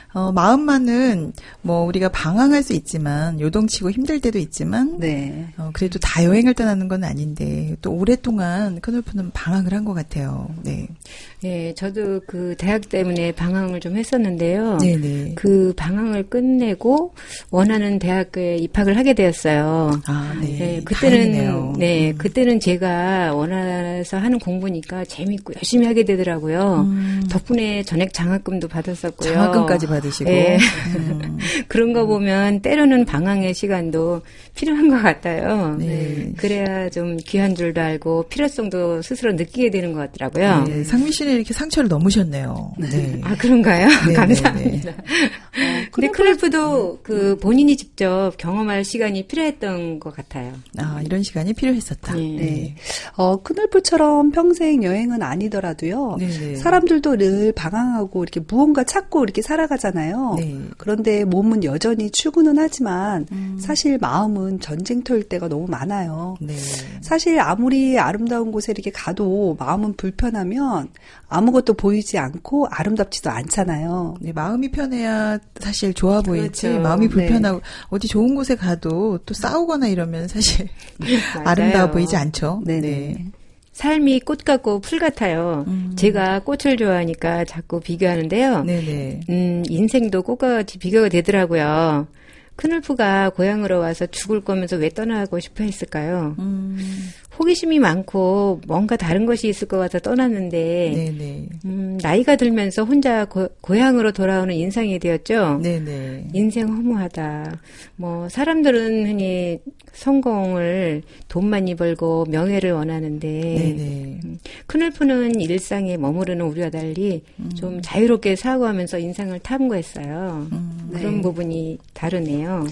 [SPEAKER 1] 마음만은 뭐 우리가 방황할 수 있지만 요동치고 힘들 때도 있지만
[SPEAKER 2] 네.
[SPEAKER 1] 그래도 다 여행을 떠나는 건 아닌데 또 오랫동안 쿤울프는 방황을 한 것 같아요. 네.
[SPEAKER 3] 네, 저도 그 대학 때문에 방황을 좀 했었는데요.
[SPEAKER 1] 네네.
[SPEAKER 3] 그 방황을 끝내고 원하는 대학교에 입학을 하게 되었어요.
[SPEAKER 1] 아, 네.
[SPEAKER 3] 네,
[SPEAKER 1] 다행이네요.
[SPEAKER 3] 그때는 제가 원해서 하는 공부니까 재밌고 열심히 하게 되더라고요. 덕분에 전액 장학금도 받았었고요.
[SPEAKER 1] 장학금까지 받으시고.
[SPEAKER 3] 네. 그런 거 보면 때로는 방황의 시간도 필요한 것 같아요.
[SPEAKER 1] 네.
[SPEAKER 3] 그래야 좀 귀한 줄도 알고 필요성도 스스로 느끼게 되는 것 같더라고요.
[SPEAKER 1] 네, 상민 씨는 이렇게 상처를 넘으셨네요. 네.
[SPEAKER 3] 아, 그런가요?
[SPEAKER 1] 네,
[SPEAKER 3] 감사합니다. 근데
[SPEAKER 1] 쿤울프
[SPEAKER 3] 쿤울프도 그 본인이 직접 경험할 시간이 필요했던 것 같아요.
[SPEAKER 1] 아, 이런 시간이 필요했었다.
[SPEAKER 3] 네.
[SPEAKER 2] 네. 쿤울프처럼 평생 여행은 아니더라도요.
[SPEAKER 1] 네네.
[SPEAKER 2] 사람들도 늘 방황하고 이렇게 무언가 찾고 이렇게 살아가잖아요.
[SPEAKER 1] 네.
[SPEAKER 2] 그런데 몸은 여전히 출근은 하지만 사실 마음은 전쟁터일 때가 너무 많아요.
[SPEAKER 1] 네.
[SPEAKER 2] 사실 아무리 아름다운 곳에 이렇게 가도 마음은 불편하면 아무것도 보이지 않고 아름답지도 않잖아요.
[SPEAKER 1] 네, 마음이 편해야 사실 좋아 보이지.
[SPEAKER 3] 그렇죠.
[SPEAKER 1] 마음이 불편하고
[SPEAKER 2] 네.
[SPEAKER 1] 어디 좋은 곳에 가도 또 싸우거나 이러면 사실
[SPEAKER 3] 맞아요.
[SPEAKER 1] 아름다워 보이지 않죠.
[SPEAKER 2] 네네.
[SPEAKER 1] 네.
[SPEAKER 3] 삶이 꽃 같고 풀 같아요. 제가 꽃을 좋아하니까 자꾸 비교하는데요.
[SPEAKER 1] 네네.
[SPEAKER 3] 인생도 꽃과 같이 비교가 되더라고요. 쿤울프가 고향으로 와서 죽을 거면서 왜 떠나고 싶어 했을까요? 호기심이 많고 뭔가 다른 것이 있을 것 같아 떠났는데
[SPEAKER 1] 네네.
[SPEAKER 3] 나이가 들면서 혼자 고향으로 돌아오는 인상이 되었죠.
[SPEAKER 1] 네네.
[SPEAKER 3] 인생 허무하다. 뭐 사람들은 흔히 성공을 돈 많이 벌고 명예를 원하는데
[SPEAKER 1] 네네.
[SPEAKER 3] 쿤울프는 일상에 머무르는 우리와 달리 좀 자유롭게 사고하면서 인생을 탐구했어요. 그런
[SPEAKER 2] 네.
[SPEAKER 3] 부분이 다르네요.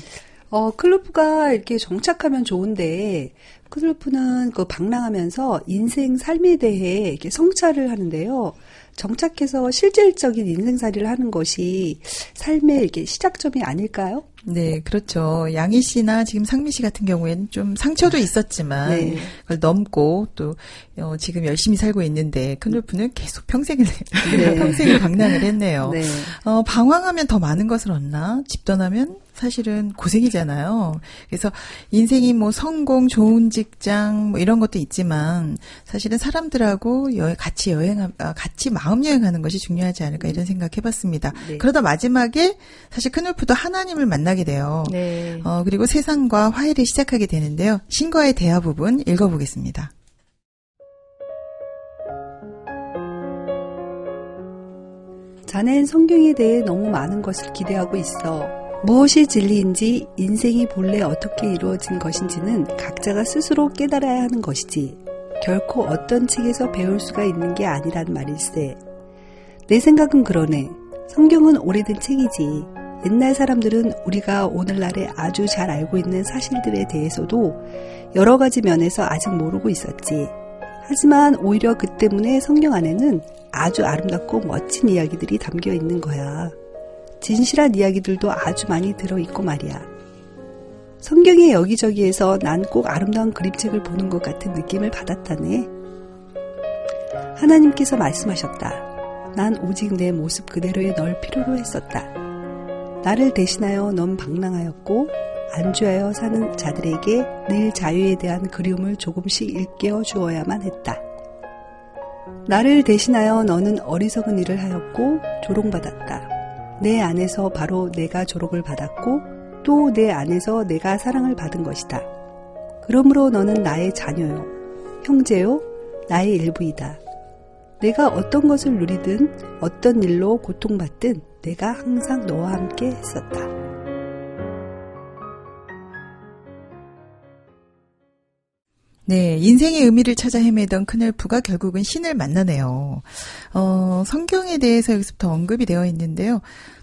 [SPEAKER 2] 클루프가 이렇게 정착하면 좋은데, 클루프는 그 방랑하면서 인생 삶에 대해 이렇게 성찰을 하는데요. 정착해서 실질적인 인생살이를 하는 것이 삶의 이렇게 시작점이 아닐까요?
[SPEAKER 1] 네, 그렇죠. 양희 씨나 지금 상미 씨 같은 경우에는 좀 상처도 있었지만
[SPEAKER 2] 네.
[SPEAKER 1] 그걸 넘고 또 지금 열심히 살고 있는데 쿤울프는 계속 평생을
[SPEAKER 2] 네.
[SPEAKER 1] 평생을 방랑을 했네요.
[SPEAKER 2] 네.
[SPEAKER 1] 방황하면 더 많은 것을 얻나? 집 떠나면 사실은 고생이잖아요. 그래서 인생이 뭐 성공, 좋은 직장 뭐 이런 것도 있지만 사실은 사람들하고 같이 마음 여행하는 것이 중요하지 않을까 이런 생각해봤습니다.
[SPEAKER 2] 네.
[SPEAKER 1] 그러다 마지막에 사실 큰 울프도 하나님을 만나게 돼요.
[SPEAKER 3] 네.
[SPEAKER 1] 그리고 세상과 화해를 시작하게 되는데요. 신과의 대화 부분 읽어보겠습니다.
[SPEAKER 2] 자넨 성경에 대해 너무 많은 것을 기대하고 있어. 무엇이 진리인지, 인생이 본래 어떻게 이루어진 것인지는 각자가 스스로 깨달아야 하는 것이지. 결코 어떤 책에서 배울 수가 있는 게 아니란 말일세. 내 생각은 그러네. 성경은 오래된 책이지. 옛날 사람들은 우리가 오늘날에 아주 잘 알고 있는 사실들에 대해서도 여러 가지 면에서 아직 모르고 있었지. 하지만 오히려 그 때문에 성경 안에는 아주 아름답고 멋진 이야기들이 담겨 있는 거야. 진실한 이야기들도 아주 많이 들어있고 말이야. 성경의 여기저기에서 난 꼭 아름다운 그림책을 보는 것 같은 느낌을 받았다네. 하나님께서 말씀하셨다. 난 오직 내 모습 그대로의 널 필요로 했었다. 나를 대신하여 넌 방랑하였고 안주하여 사는 자들에게 늘 자유에 대한 그리움을 조금씩 일깨워 주어야만 했다. 나를 대신하여 너는 어리석은 일을 하였고 조롱받았다. 내 안에서 바로 내가 조롱을 받았고 또 내 안에서 내가 사랑을 받은 것이다. 그러므로 너는 나의 자녀요, 형제요, 나의 일부이다. 내가 어떤 것을 누리든 어떤 일로 고통받든 내가 항상 너와 함께 했었다.
[SPEAKER 1] 네, 인생의 의미를 찾아 헤매던 큰엘프가 결국은 신을 만나네요. 성경에 대해서 여기서부터 언급이 되어 있는데요.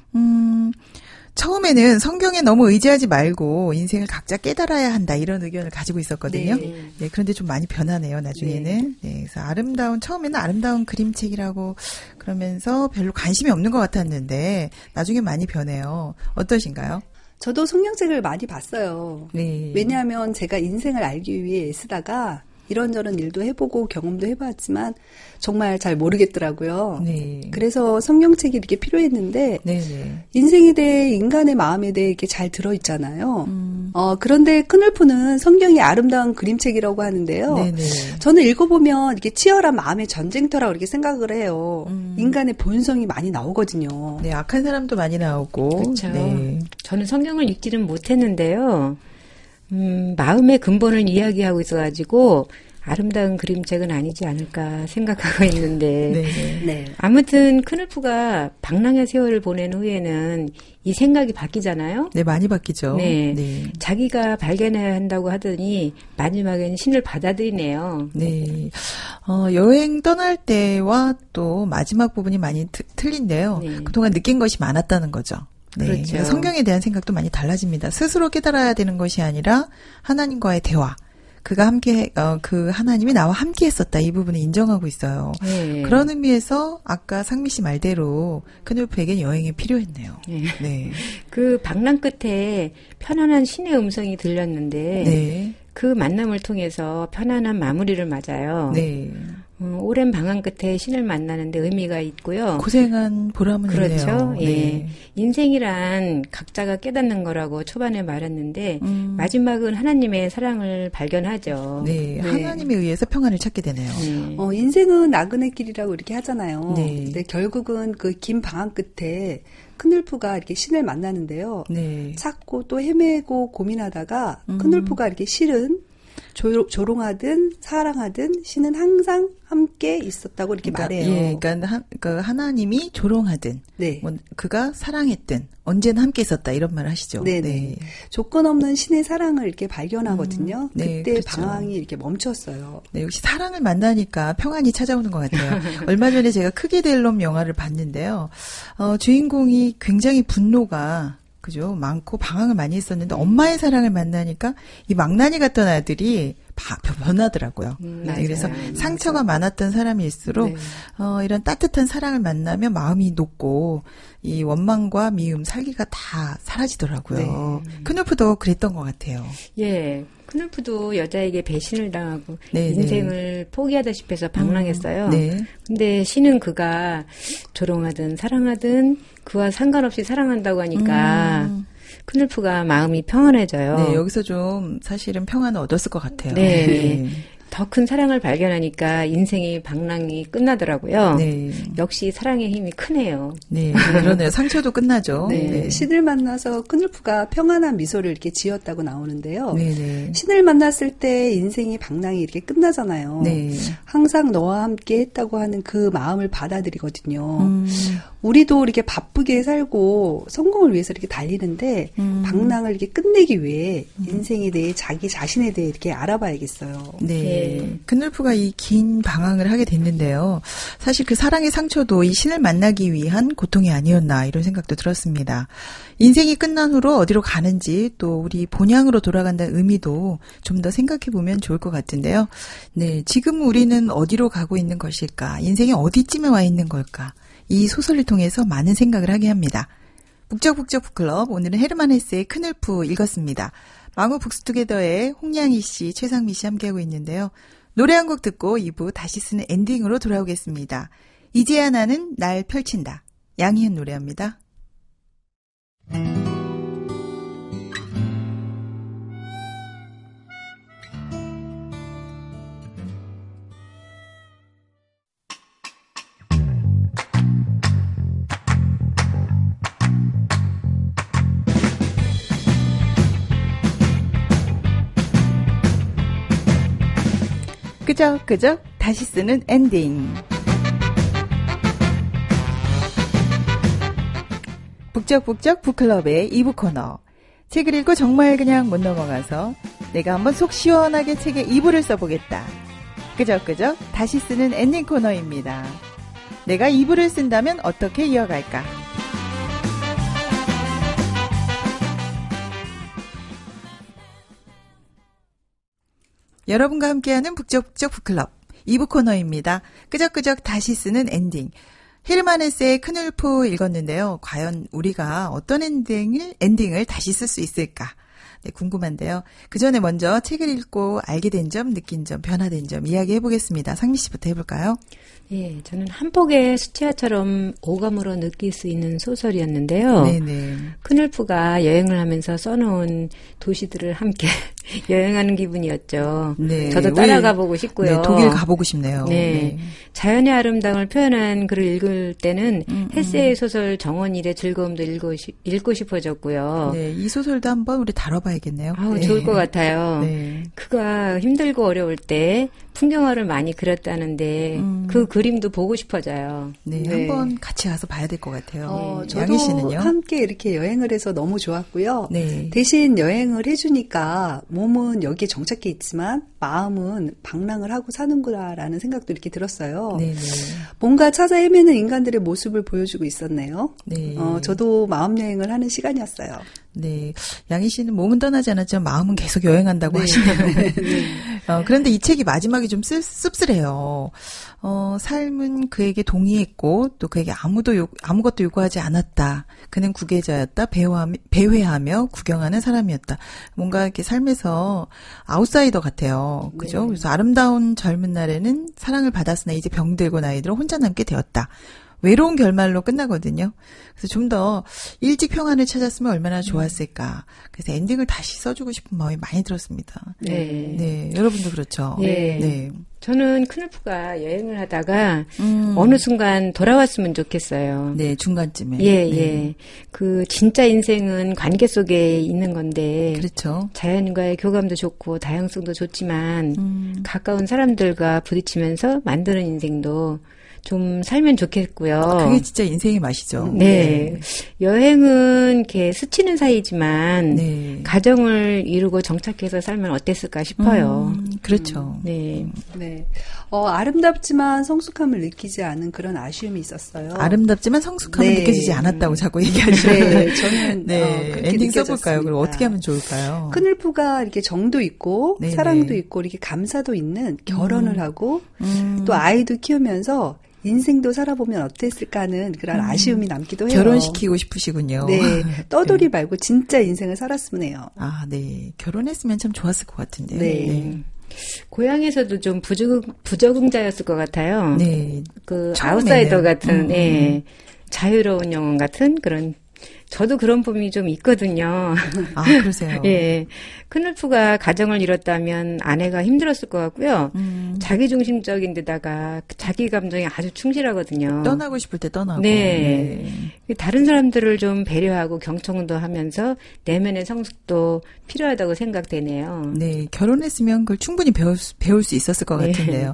[SPEAKER 1] 처음에는 성경에 너무 의지하지 말고 인생을 각자 깨달아야 한다 이런 의견을 가지고 있었거든요. 네, 그런데 좀 많이 변하네요, 나중에는. 네, 그래서 처음에는 아름다운 그림책이라고 그러면서 별로 관심이 없는 것 같았는데 나중에 많이 변해요. 어떠신가요?
[SPEAKER 2] 저도 성경책을 많이 봤어요.
[SPEAKER 1] 네.
[SPEAKER 2] 왜냐하면 제가 인생을 알기 위해 애쓰다가 이런저런 일도 해보고 경험도 해봤지만 정말 잘 모르겠더라고요.
[SPEAKER 1] 네.
[SPEAKER 2] 그래서 성경책이 이렇게 필요했는데
[SPEAKER 1] 네네.
[SPEAKER 2] 인생에 대해 인간의 마음에 대해 이렇게 잘 들어있잖아요. 그런데 큰울프는 성경이 아름다운 그림책이라고 하는데요.
[SPEAKER 1] 네네.
[SPEAKER 2] 저는 읽어보면 이렇게 치열한 마음의 전쟁터라고 이렇게 생각을 해요. 인간의 본성이 많이 나오거든요.
[SPEAKER 1] 네, 악한 사람도 많이 나오고.
[SPEAKER 3] 그렇죠.
[SPEAKER 1] 네.
[SPEAKER 3] 저는 성경을 읽지는 못했는데요. 마음의 근본을 이야기하고 있어가지고 아름다운 그림책은 아니지 않을까 생각하고 있는데
[SPEAKER 1] 네.
[SPEAKER 3] 아무튼 큰울프가 방랑의 세월을 보낸 후에는 이 생각이 바뀌잖아요.
[SPEAKER 1] 네, 많이 바뀌죠.
[SPEAKER 3] 네.
[SPEAKER 1] 네.
[SPEAKER 3] 자기가 발견해야 한다고 하더니 마지막엔 신을 받아들이네요.
[SPEAKER 1] 네. 여행 떠날 때와 또 마지막 부분이 많이 틀린데요.
[SPEAKER 3] 네.
[SPEAKER 1] 그동안 느낀 것이 많았다는 거죠. 네.
[SPEAKER 3] 그렇죠.
[SPEAKER 1] 성경에 대한 생각도 많이 달라집니다. 스스로 깨달아야 되는 것이 아니라 하나님과의 대화. 그 하나님이 나와 함께 했었다. 이 부분을 인정하고 있어요.
[SPEAKER 3] 네.
[SPEAKER 1] 그런 의미에서 아까 상미 씨 말대로 큰울프에겐 여행이 필요했네요.
[SPEAKER 3] 네.
[SPEAKER 1] 네.
[SPEAKER 3] 그 방랑 끝에 편안한 신의 음성이 들렸는데
[SPEAKER 1] 네.
[SPEAKER 3] 그 만남을 통해서 편안한 마무리를 맞아요.
[SPEAKER 1] 네.
[SPEAKER 3] 오랜 방황 끝에 신을 만나는데 의미가 있고요.
[SPEAKER 1] 고생한 보람은
[SPEAKER 3] 그렇죠.
[SPEAKER 1] 있네요.
[SPEAKER 3] 예.
[SPEAKER 1] 네.
[SPEAKER 3] 인생이란 각자가 깨닫는 거라고 초반에 말했는데 마지막은 하나님의 사랑을 발견하죠.
[SPEAKER 1] 네. 하나님에 의해서 평안을 찾게 되네요.
[SPEAKER 2] 인생은 나그네 길이라고 이렇게 하잖아요.
[SPEAKER 1] 네.
[SPEAKER 2] 근데 결국은 그 긴 방황 끝에 큰울프가 이렇게 신을 만나는데요.
[SPEAKER 1] 네.
[SPEAKER 2] 찾고 또 헤매고 고민하다가 큰울프가 이렇게 실은 조롱하든 사랑하든 신은 항상 함께 있었다고 이렇게 말해요.
[SPEAKER 1] 예, 그러니까 하나님이 조롱하든,
[SPEAKER 2] 네.
[SPEAKER 1] 뭐 그가 사랑했든 언제나 함께 있었다 이런 말을 하시죠.
[SPEAKER 2] 네네.
[SPEAKER 1] 네.
[SPEAKER 2] 조건 없는 신의 사랑을 이렇게 발견하거든요.
[SPEAKER 1] 네,
[SPEAKER 2] 그때
[SPEAKER 1] 그렇죠.
[SPEAKER 2] 방황이 이렇게 멈췄어요.
[SPEAKER 1] 네, 역시 사랑을 만나니까 평안이 찾아오는 것 같아요. 얼마 전에 제가 크게 될 놈 영화를 봤는데요. 주인공이 굉장히 분노가 그죠? 많고 방황을 많이 했었는데 엄마의 사랑을 만나니까 이 망나니 같던 아들이 변하더라고요. 네, 그래서 상처가 많았던 사람일수록 이런 따뜻한 사랑을 만나면 마음이 녹고 이 원망과 미움, 살기가 다 사라지더라고요. 큰울프도 그랬던 것 같아요.
[SPEAKER 3] 예. 큰울프도 여자에게 배신을 당하고
[SPEAKER 1] 네,
[SPEAKER 3] 인생을 포기하다시피 해서 방랑했어요.
[SPEAKER 1] 네.
[SPEAKER 3] 근데 신은 그가 조롱하든 사랑하든 그와 상관없이 사랑한다고 하니까 큰울프가 마음이 평안해져요.
[SPEAKER 1] 네, 여기서 좀 사실은 평안을 얻었을 것 같아요.
[SPEAKER 3] 네.
[SPEAKER 1] 네.
[SPEAKER 3] 더 큰 사랑을 발견하니까 인생의 방랑이 끝나더라고요.
[SPEAKER 1] 네.
[SPEAKER 3] 역시 사랑의 힘이 크네요.
[SPEAKER 1] 네, 그러네요. 상처도 끝나죠.
[SPEAKER 2] 네.
[SPEAKER 1] 네.
[SPEAKER 2] 신을 만나서 큰울프가 평안한 미소를 이렇게 지었다고 나오는데요.
[SPEAKER 1] 네.
[SPEAKER 2] 신을 만났을 때 인생의 방랑이 이렇게 끝나잖아요.
[SPEAKER 1] 네.
[SPEAKER 2] 항상 너와 함께 했다고 하는 그 마음을 받아들이거든요. 우리도 이렇게 바쁘게 살고 성공을 위해서 이렇게 달리는데 방랑을 이렇게 끝내기 위해 인생에 대해 자기 자신에 대해 이렇게 알아봐야겠어요.
[SPEAKER 1] 네. 큰울프가 이 긴 방황을 하게 됐는데요. 사실 그 사랑의 상처도 이 신을 만나기 위한 고통이 아니었나 이런 생각도 들었습니다. 인생이 끝난 후로 어디로 가는지 또 우리 본향으로 돌아간다는 의미도 좀 더 생각해 보면 좋을 것 같은데요. 네, 지금 우리는 어디로 가고 있는 것일까? 인생이 어디쯤에 와 있는 걸까? 이 소설을 통해서 많은 생각을 하게 합니다. 북적북적 북클럽, 오늘은 헤르만 헤세의 큰울프 읽었습니다. 망우 북스투게더의 홍양희 씨, 최상미 씨 함께하고 있는데요. 노래 한 곡 듣고 2부 다시 쓰는 엔딩으로 돌아오겠습니다. 이제야 나는 날 펼친다. 양희은 노래합니다. 끄적끄적 다시 쓰는 엔딩. 북적북적 북클럽의 2부 코너. 책을 읽고 정말 그냥 못 넘어가서 내가 한번 속 시원하게 책에 2부를 써보겠다. 끄적끄적 다시 쓰는 엔딩 코너입니다. 내가 2부를 쓴다면 어떻게 이어갈까? 여러분과 함께하는 북적북적 북클럽 2부 코너입니다. 끄적끄적 다시 쓰는 엔딩. 헤르만 헤세의 크눌프 읽었는데요. 과연 우리가 어떤 엔딩을 다시 쓸 수 있을까? 네, 궁금한데요. 그 전에 먼저 책을 읽고 알게 된 점, 느낀 점, 변화된 점 이야기해 보겠습니다. 상미 씨부터 해볼까요?
[SPEAKER 3] 예, 저는 한복의 수채화처럼 오감으로 느낄 수 있는 소설이었는데요.
[SPEAKER 1] 네네.
[SPEAKER 3] 크눌프가 여행을 하면서 써놓은 도시들을 함께 여행하는 기분이었죠.
[SPEAKER 1] 네.
[SPEAKER 3] 저도 따라가 보고 싶고요.
[SPEAKER 1] 네, 독일 가보고 싶네요.
[SPEAKER 3] 네.
[SPEAKER 1] 네.
[SPEAKER 3] 자연의 아름다움을 표현한 글을 읽을 때는 헤세의 소설 정원일의 즐거움도 읽고 싶어졌고요.
[SPEAKER 1] 네, 이 소설도 한번 우리 다뤄봐야겠네요.
[SPEAKER 3] 아우,
[SPEAKER 1] 네.
[SPEAKER 3] 좋을 것 같아요.
[SPEAKER 1] 네.
[SPEAKER 3] 그가 힘들고 어려울 때 풍경화를 많이 그렸다는데 그 그림도 보고 싶어져요.
[SPEAKER 1] 네,
[SPEAKER 2] 네.
[SPEAKER 1] 한번 같이 가서 봐야 될 것 같아요.
[SPEAKER 2] 저도
[SPEAKER 1] 양희 씨는요?
[SPEAKER 2] 함께 이렇게 여행을 해서 너무 좋았고요.
[SPEAKER 1] 네.
[SPEAKER 2] 대신 여행을 해주니까 몸은 여기에 정착해 있지만 마음은 방랑을 하고 사는구나라는 생각도 이렇게 들었어요.
[SPEAKER 1] 네네.
[SPEAKER 2] 뭔가 찾아 헤매는 인간들의 모습을 보여주고 있었네요.
[SPEAKER 1] 네.
[SPEAKER 2] 저도 마음 여행을 하는 시간이었어요.
[SPEAKER 1] 네. 양희 씨는 몸은 떠나지 않았지만 마음은 계속 여행한다고 하시네요. 그런데 이 책이 마지막이 좀 씁쓸해요. 삶은 그에게 동의했고 또 그에게 아무것도 요구하지 않았다. 그는 구계자였다. 배회하며 구경하는 사람이었다. 뭔가 이렇게 삶에서 아웃사이더 같아요. 그죠?
[SPEAKER 2] 네.
[SPEAKER 1] 그래서 아름다운 젊은 날에는 사랑을 받았으나 이제 병들고 나이 들어 혼자 남게 되었다. 외로운 결말로 끝나거든요. 그래서 좀 더 일찍 평안을 찾았으면 얼마나 좋았을까. 그래서 엔딩을 다시 써주고 싶은 마음이 많이 들었습니다.
[SPEAKER 3] 네.
[SPEAKER 1] 네, 여러분도 그렇죠.
[SPEAKER 3] 네.
[SPEAKER 1] 네.
[SPEAKER 3] 저는 크눌프가 여행을 하다가 어느 순간 돌아왔으면 좋겠어요.
[SPEAKER 1] 네, 중간쯤에.
[SPEAKER 3] 예,
[SPEAKER 1] 네.
[SPEAKER 3] 예. 그 진짜 인생은 관계 속에 있는 건데
[SPEAKER 1] 그렇죠.
[SPEAKER 3] 자연과의 교감도 좋고 다양성도 좋지만 가까운 사람들과 부딪히면서 만드는 인생도 좀 살면 좋겠고요.
[SPEAKER 1] 그게 진짜 인생의 맛이죠.
[SPEAKER 3] 네. 여행은 이렇게 스치는 사이지만
[SPEAKER 1] 네.
[SPEAKER 3] 가정을 이루고 정착해서 살면 어땠을까 싶어요.
[SPEAKER 1] 그렇죠.
[SPEAKER 3] 네.
[SPEAKER 2] 네. 아름답지만 성숙함을 느끼지 않은 그런 아쉬움이 있었어요.
[SPEAKER 1] 아름답지만 성숙함은
[SPEAKER 2] 네.
[SPEAKER 1] 느껴지지 않았다고 자꾸 얘기하시는데.
[SPEAKER 2] 네, 저는
[SPEAKER 1] 네.
[SPEAKER 2] 그렇게
[SPEAKER 1] 엔딩
[SPEAKER 2] 느껴졌습니다.
[SPEAKER 1] 써볼까요? 그럼 어떻게 하면 좋을까요?
[SPEAKER 2] 크눌프가 이렇게 정도 있고
[SPEAKER 1] 네네.
[SPEAKER 2] 사랑도 있고 이렇게 감사도 있는 결혼을 하고 또 아이도 키우면서 인생도 살아보면 어땠을까 하는 그런 아쉬움이 남기도 해요.
[SPEAKER 1] 결혼시키고 싶으시군요.
[SPEAKER 2] 네. 떠돌이 말고 진짜 인생을 살았으면 해요.
[SPEAKER 1] 아, 네. 결혼했으면 참 좋았을 것 같은데.
[SPEAKER 2] 네.
[SPEAKER 3] 고향에서도 좀 부적응자였을 것 같아요.
[SPEAKER 1] 네.
[SPEAKER 3] 그
[SPEAKER 1] 처음에는.
[SPEAKER 3] 아웃사이더 같은, 예, 자유로운 영혼 같은 그런, 저도 그런 부분이 좀 있거든요.
[SPEAKER 1] 아, 그러세요.
[SPEAKER 3] 예. 크눌프가 가정을 이뤘다면 아내가 힘들었을 것 같고요. 자기중심적인 데다가 자기 감정에 아주 충실하거든요.
[SPEAKER 1] 떠나고 싶을 때 떠나고.
[SPEAKER 3] 네. 다른 사람들을 좀 배려하고 경청도 하면서 내면의 성숙도 필요하다고 생각되네요.
[SPEAKER 1] 네, 결혼했으면 그걸 충분히 배울 수 있었을 것 같은데요.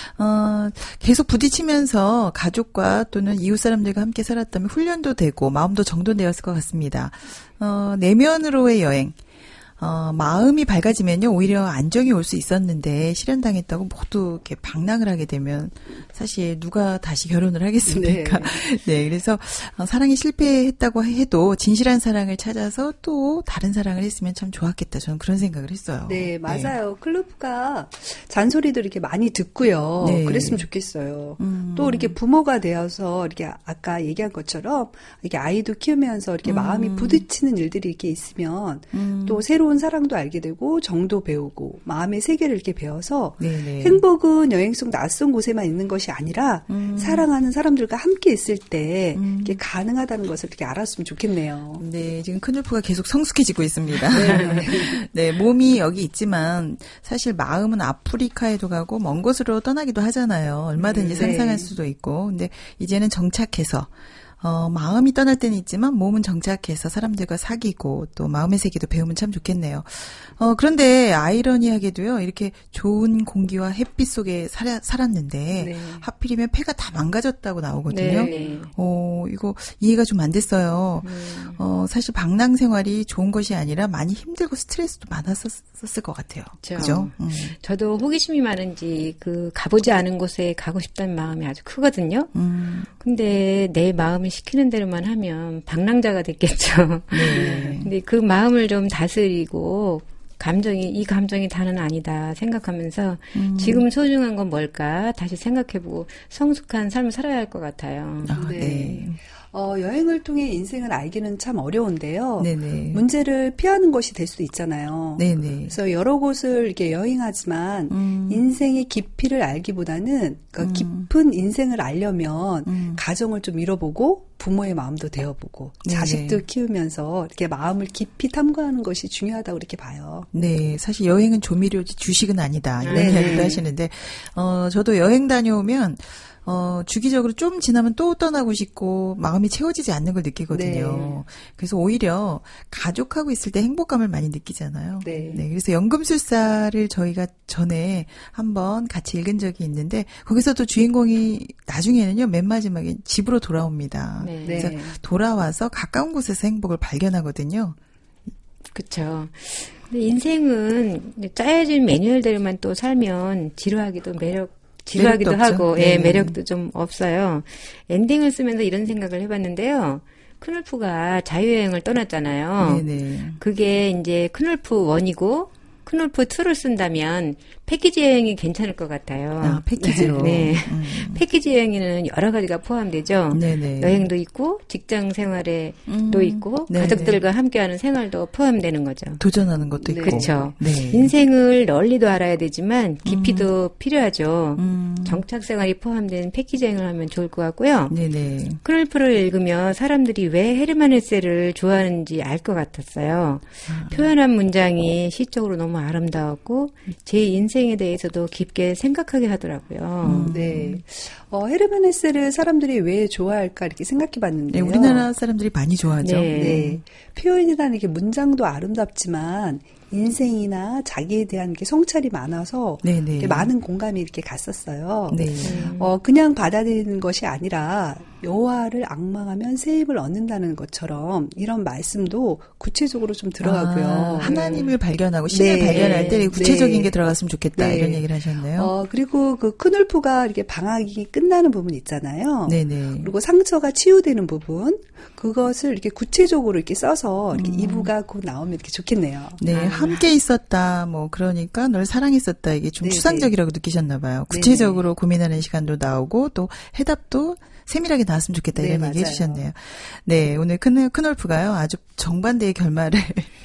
[SPEAKER 1] 계속 부딪히면서 가족과 또는 이웃 사람들과 함께 살았다면 훈련도 되고 마음도 정돈되었을 것 같습니다. 내면으로의 여행. 마음이 밝아지면요, 오히려 안정이 올 수 있었는데, 실현당했다고 모두 이렇게 방랑을 하게 되면, 사실 누가 다시 결혼을 하겠습니까? 네, 그래서, 사랑이 실패했다고 해도, 진실한 사랑을 찾아서 또 다른 사랑을 했으면 참 좋았겠다. 저는 그런 생각을 했어요.
[SPEAKER 2] 네, 맞아요. 클루프가 잔소리도 이렇게 많이 듣고요.
[SPEAKER 1] 네.
[SPEAKER 2] 그랬으면 좋겠어요. 또 이렇게 부모가 되어서, 이렇게 아까 얘기한 것처럼, 이렇게 아이도 키우면서 이렇게 마음이 부딪히는 일들이 이렇게 있으면, 또 새로운 사랑도 알게 되고 정도 배우고 마음의 세계를 이렇게 배워서
[SPEAKER 1] 네네.
[SPEAKER 2] 행복은 여행 속 낯선 곳에만 있는 것이 아니라 사랑하는 사람들과 함께 있을 때 이게 가능하다는 것을 이렇게 알았으면 좋겠네요.
[SPEAKER 1] 네, 지금 크눌프가 계속 성숙해지고 있습니다. 네, 몸이 여기 있지만 사실 마음은 아프리카에도 가고 먼 곳으로 떠나기도 하잖아요. 얼마든지
[SPEAKER 2] 네.
[SPEAKER 1] 상상할 수도 있고. 근데 이제는 정착해서 마음이 떠날 때는 있지만 몸은 정착해서 사람들과 사귀고 또 마음의 세계도 배우면 참 좋겠네요. 그런데 아이러니하게도요, 이렇게 좋은 공기와 햇빛 속에 살았는데
[SPEAKER 3] 네.
[SPEAKER 1] 하필이면 폐가 다 망가졌다고 나오거든요.
[SPEAKER 3] 네.
[SPEAKER 1] 이거 이해가 좀 안 됐어요. 사실 방랑 생활이 좋은 것이 아니라 많이 힘들고 스트레스도 많았었을 것 같아요. 그죠?
[SPEAKER 3] 저도 호기심이 많은지 가보지 않은 곳에 가고 싶다는 마음이 아주 크거든요. 근데 내 마음이 시키는 대로만 하면 방랑자가 됐겠죠.
[SPEAKER 1] 네.
[SPEAKER 3] 근데 그 마음을 좀 다스리고 이 감정이 다는 아니다 생각하면서 지금 소중한 건 뭘까 다시 생각해보고 성숙한 삶을 살아야 할 것 같아요.
[SPEAKER 1] 네.
[SPEAKER 2] 여행을 통해 인생을 알기는 참 어려운데요.
[SPEAKER 1] 네네.
[SPEAKER 2] 문제를 피하는 것이 될 수도 있잖아요.
[SPEAKER 1] 네네.
[SPEAKER 2] 그래서 여러 곳을 이렇게 여행하지만 인생의 깊이를 알기보다는 깊은 인생을 알려면 가정을 좀 잃어보고 부모의 마음도 되어보고
[SPEAKER 1] 네네.
[SPEAKER 2] 자식도 키우면서 이렇게 마음을 깊이 탐구하는 것이 중요하다고 이렇게 봐요.
[SPEAKER 1] 네, 사실 여행은 조미료지 주식은 아니다 이런
[SPEAKER 2] 네네.
[SPEAKER 1] 이야기도 하시는데 저도 여행 다녀오면 주기적으로 좀 지나면 또 떠나고 싶고 마음이 채워지지 않는 걸 느끼거든요.
[SPEAKER 2] 네.
[SPEAKER 1] 그래서 오히려 가족하고 있을 때 행복감을 많이 느끼잖아요.
[SPEAKER 2] 네.
[SPEAKER 1] 그래서 연금술사를 저희가 전에 한번 같이 읽은 적이 있는데 거기서도 주인공이 나중에는요 맨 마지막에 집으로 돌아옵니다.
[SPEAKER 3] 네.
[SPEAKER 1] 그래서
[SPEAKER 2] 네.
[SPEAKER 1] 돌아와서 가까운 곳에서 행복을 발견하거든요.
[SPEAKER 3] 그렇죠. 근데 인생은 짜여진 매뉴얼대로만 또 살면 지루하기도
[SPEAKER 1] 매력도
[SPEAKER 3] 하고,
[SPEAKER 1] 없죠.
[SPEAKER 3] 예,
[SPEAKER 1] 네.
[SPEAKER 3] 매력도 좀 없어요. 엔딩을 쓰면서 이런 생각을 해봤는데요. 크놀프가 자유여행을 떠났잖아요.
[SPEAKER 1] 네네.
[SPEAKER 3] 그게 이제 크놀프 1이고, 크놀프 2를 쓴다면 패키지 여행이 괜찮을 것 같아요.
[SPEAKER 1] 패키지로.
[SPEAKER 3] 네. 패키지 여행에는 여러 가지가 포함되죠.
[SPEAKER 1] 네네.
[SPEAKER 3] 여행도 있고, 직장 생활에도 있고,
[SPEAKER 1] 네네.
[SPEAKER 3] 가족들과 함께하는 생활도 포함되는 거죠.
[SPEAKER 1] 도전하는 것도 있고.
[SPEAKER 3] 그렇죠.
[SPEAKER 1] 네.
[SPEAKER 3] 인생을 널리도 알아야 되지만 깊이도 필요하죠. 정착 생활이 포함된 패키지 여행을 하면 좋을 것 같고요.
[SPEAKER 1] 네네.
[SPEAKER 3] 크놀프를 읽으며 사람들이 왜 헤르만 헤세를 좋아하는지 알 것 같았어요. 표현한 문장이 시적으로 너무 아름다웠고 제 인생에 대해서도 깊게 생각하게 하더라고요.
[SPEAKER 2] 네. 헤르만 헤세를 사람들이 왜 좋아할까 이렇게 생각해
[SPEAKER 1] 네,
[SPEAKER 2] 봤는데요.
[SPEAKER 1] 우리나라 사람들이 많이 좋아하죠.
[SPEAKER 3] 네.
[SPEAKER 2] 네. 표현이라는 이렇게 문장도 아름답지만 인생이나 자기에 대한 게 성찰이 많아서
[SPEAKER 1] 네네.
[SPEAKER 2] 이렇게 많은 공감이 이렇게 갔었어요.
[SPEAKER 1] 네.
[SPEAKER 2] 그냥 받아들이는 것이 아니라 여호와를 앙망하면 새 힘을 얻는다는 것처럼 이런 말씀도 구체적으로 좀 들어가고요.
[SPEAKER 1] 하나님을 발견하고 신을
[SPEAKER 2] 네.
[SPEAKER 1] 발견할 때 구체적인
[SPEAKER 2] 네.
[SPEAKER 1] 게 들어갔으면 좋겠다
[SPEAKER 2] 네.
[SPEAKER 1] 이런 얘기를 하셨네요.
[SPEAKER 2] 그리고 그 크놀프가 이렇게 방학이 끝나는 부분 있잖아요.
[SPEAKER 1] 네네.
[SPEAKER 2] 그리고 상처가 치유되는 부분, 그것을 이렇게 구체적으로 이렇게 써서 이렇게 2부가 곧 나오면 이렇게 좋겠네요.
[SPEAKER 1] 네, 함께 있었다. 그러니까 널 사랑했었다. 이게 좀
[SPEAKER 2] 네네.
[SPEAKER 1] 추상적이라고 느끼셨나 봐요. 구체적으로 고민하는 시간도 나오고 또 해답도 세밀하게 나왔으면 좋겠다 이런
[SPEAKER 2] 네,
[SPEAKER 1] 얘기
[SPEAKER 2] 맞아요.
[SPEAKER 1] 해주셨네요. 네, 오늘 크놀프가요 아주 정반대의 결말을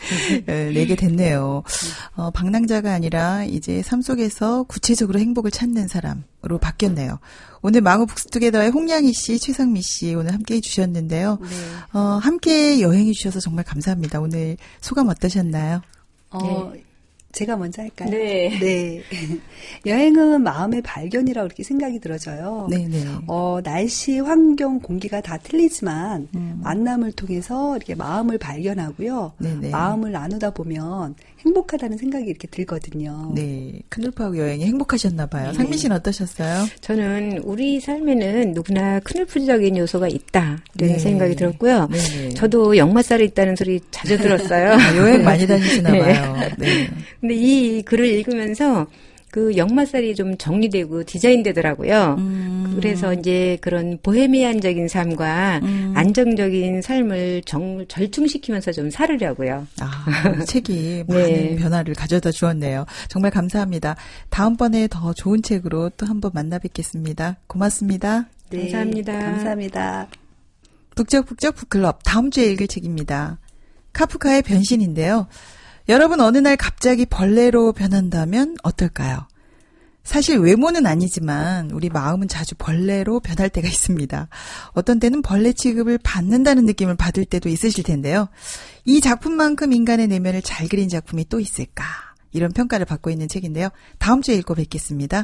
[SPEAKER 1] 내게 됐네요. 방랑자가 아니라 이제 삶 속에서 구체적으로 행복을 찾는 사람으로 바뀌었네요. 오늘 망우 북스투게더의 홍양희 씨, 최상미 씨 오늘 함께 해주셨는데요.
[SPEAKER 2] 네.
[SPEAKER 1] 함께 여행해 주셔서 정말 감사합니다. 오늘 소감 어떠셨나요?
[SPEAKER 2] 제가 먼저 할까요?
[SPEAKER 3] 네.
[SPEAKER 2] 네. 여행은 마음의 발견이라고 이렇게 생각이 들어져요.
[SPEAKER 1] 네네.
[SPEAKER 2] 날씨, 환경, 공기가 다 틀리지만 만남을 통해서 이렇게 마음을 발견하고요.
[SPEAKER 1] 네네.
[SPEAKER 2] 마음을 나누다 보면 행복하다는 생각이 이렇게 들거든요.
[SPEAKER 1] 네. 크놀프하고 여행이 행복하셨나 봐요.
[SPEAKER 3] 네.
[SPEAKER 1] 상민 씨는 어떠셨어요?
[SPEAKER 3] 저는 우리 삶에는 누구나 크놀프적인 요소가 있다 이런
[SPEAKER 1] 네.
[SPEAKER 3] 생각이 들었고요.
[SPEAKER 1] 네네.
[SPEAKER 3] 저도 역마살이 있다는 소리 자주 들었어요.
[SPEAKER 1] 여행 많이 다니시나
[SPEAKER 3] 네.
[SPEAKER 1] 봐요. 네.
[SPEAKER 3] 근데 이 글을 읽으면서 그 역마살이 좀 정리되고 디자인되더라고요. 그래서 이제 그런 보헤미안적인 삶과 안정적인 삶을 절충시키면서 좀 살으려고요.
[SPEAKER 1] 이 책이 많은
[SPEAKER 3] 네.
[SPEAKER 1] 변화를 가져다 주었네요. 정말 감사합니다. 다음번에 더 좋은 책으로 또 한번 만나 뵙겠습니다. 고맙습니다.
[SPEAKER 2] 네,
[SPEAKER 3] 감사합니다.
[SPEAKER 2] 감사합니다.
[SPEAKER 1] 북적북적 북클럽 다음 주에 읽을 책입니다. 카프카의 변신인데요. 여러분 어느 날 갑자기 벌레로 변한다면 어떨까요? 사실 외모는 아니지만 우리 마음은 자주 벌레로 변할 때가 있습니다. 어떤 때는 벌레 취급을 받는다는 느낌을 받을 때도 있으실 텐데요. 이 작품만큼 인간의 내면을 잘 그린 작품이 또 있을까? 이런 평가를 받고 있는 책인데요. 다음 주에 읽고 뵙겠습니다.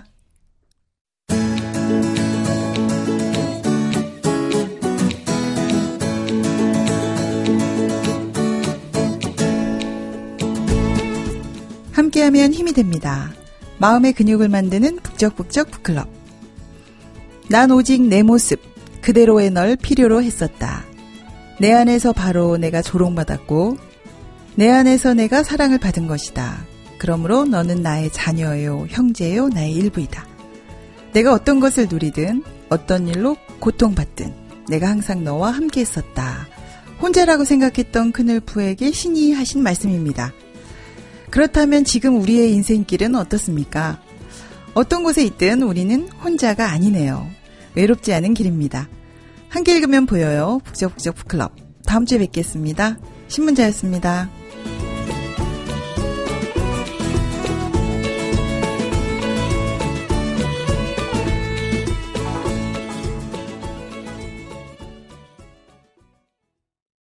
[SPEAKER 1] 함께하면 힘이 됩니다. 마음의 근육을 만드는 북적북적 북클럽. 난 오직 내 모습 그대로의 널 필요로 했었다. 내 안에서 바로 내가 조롱받았고 내 안에서 내가 사랑을 받은 것이다. 그러므로 너는 나의 자녀요, 형제요, 나의 일부이다. 내가 어떤 것을 누리든 어떤 일로 고통받든 내가 항상 너와 함께 있었다. 혼자라고 생각했던 크늘프에게 신이 하신 말씀입니다. 그렇다면 지금 우리의 인생길은 어떻습니까? 어떤 곳에 있든 우리는 혼자가 아니네요. 외롭지 않은 길입니다. 함께 읽으면 보여요. 북적북적 북클럽. 다음 주에 뵙겠습니다. 신문자였습니다.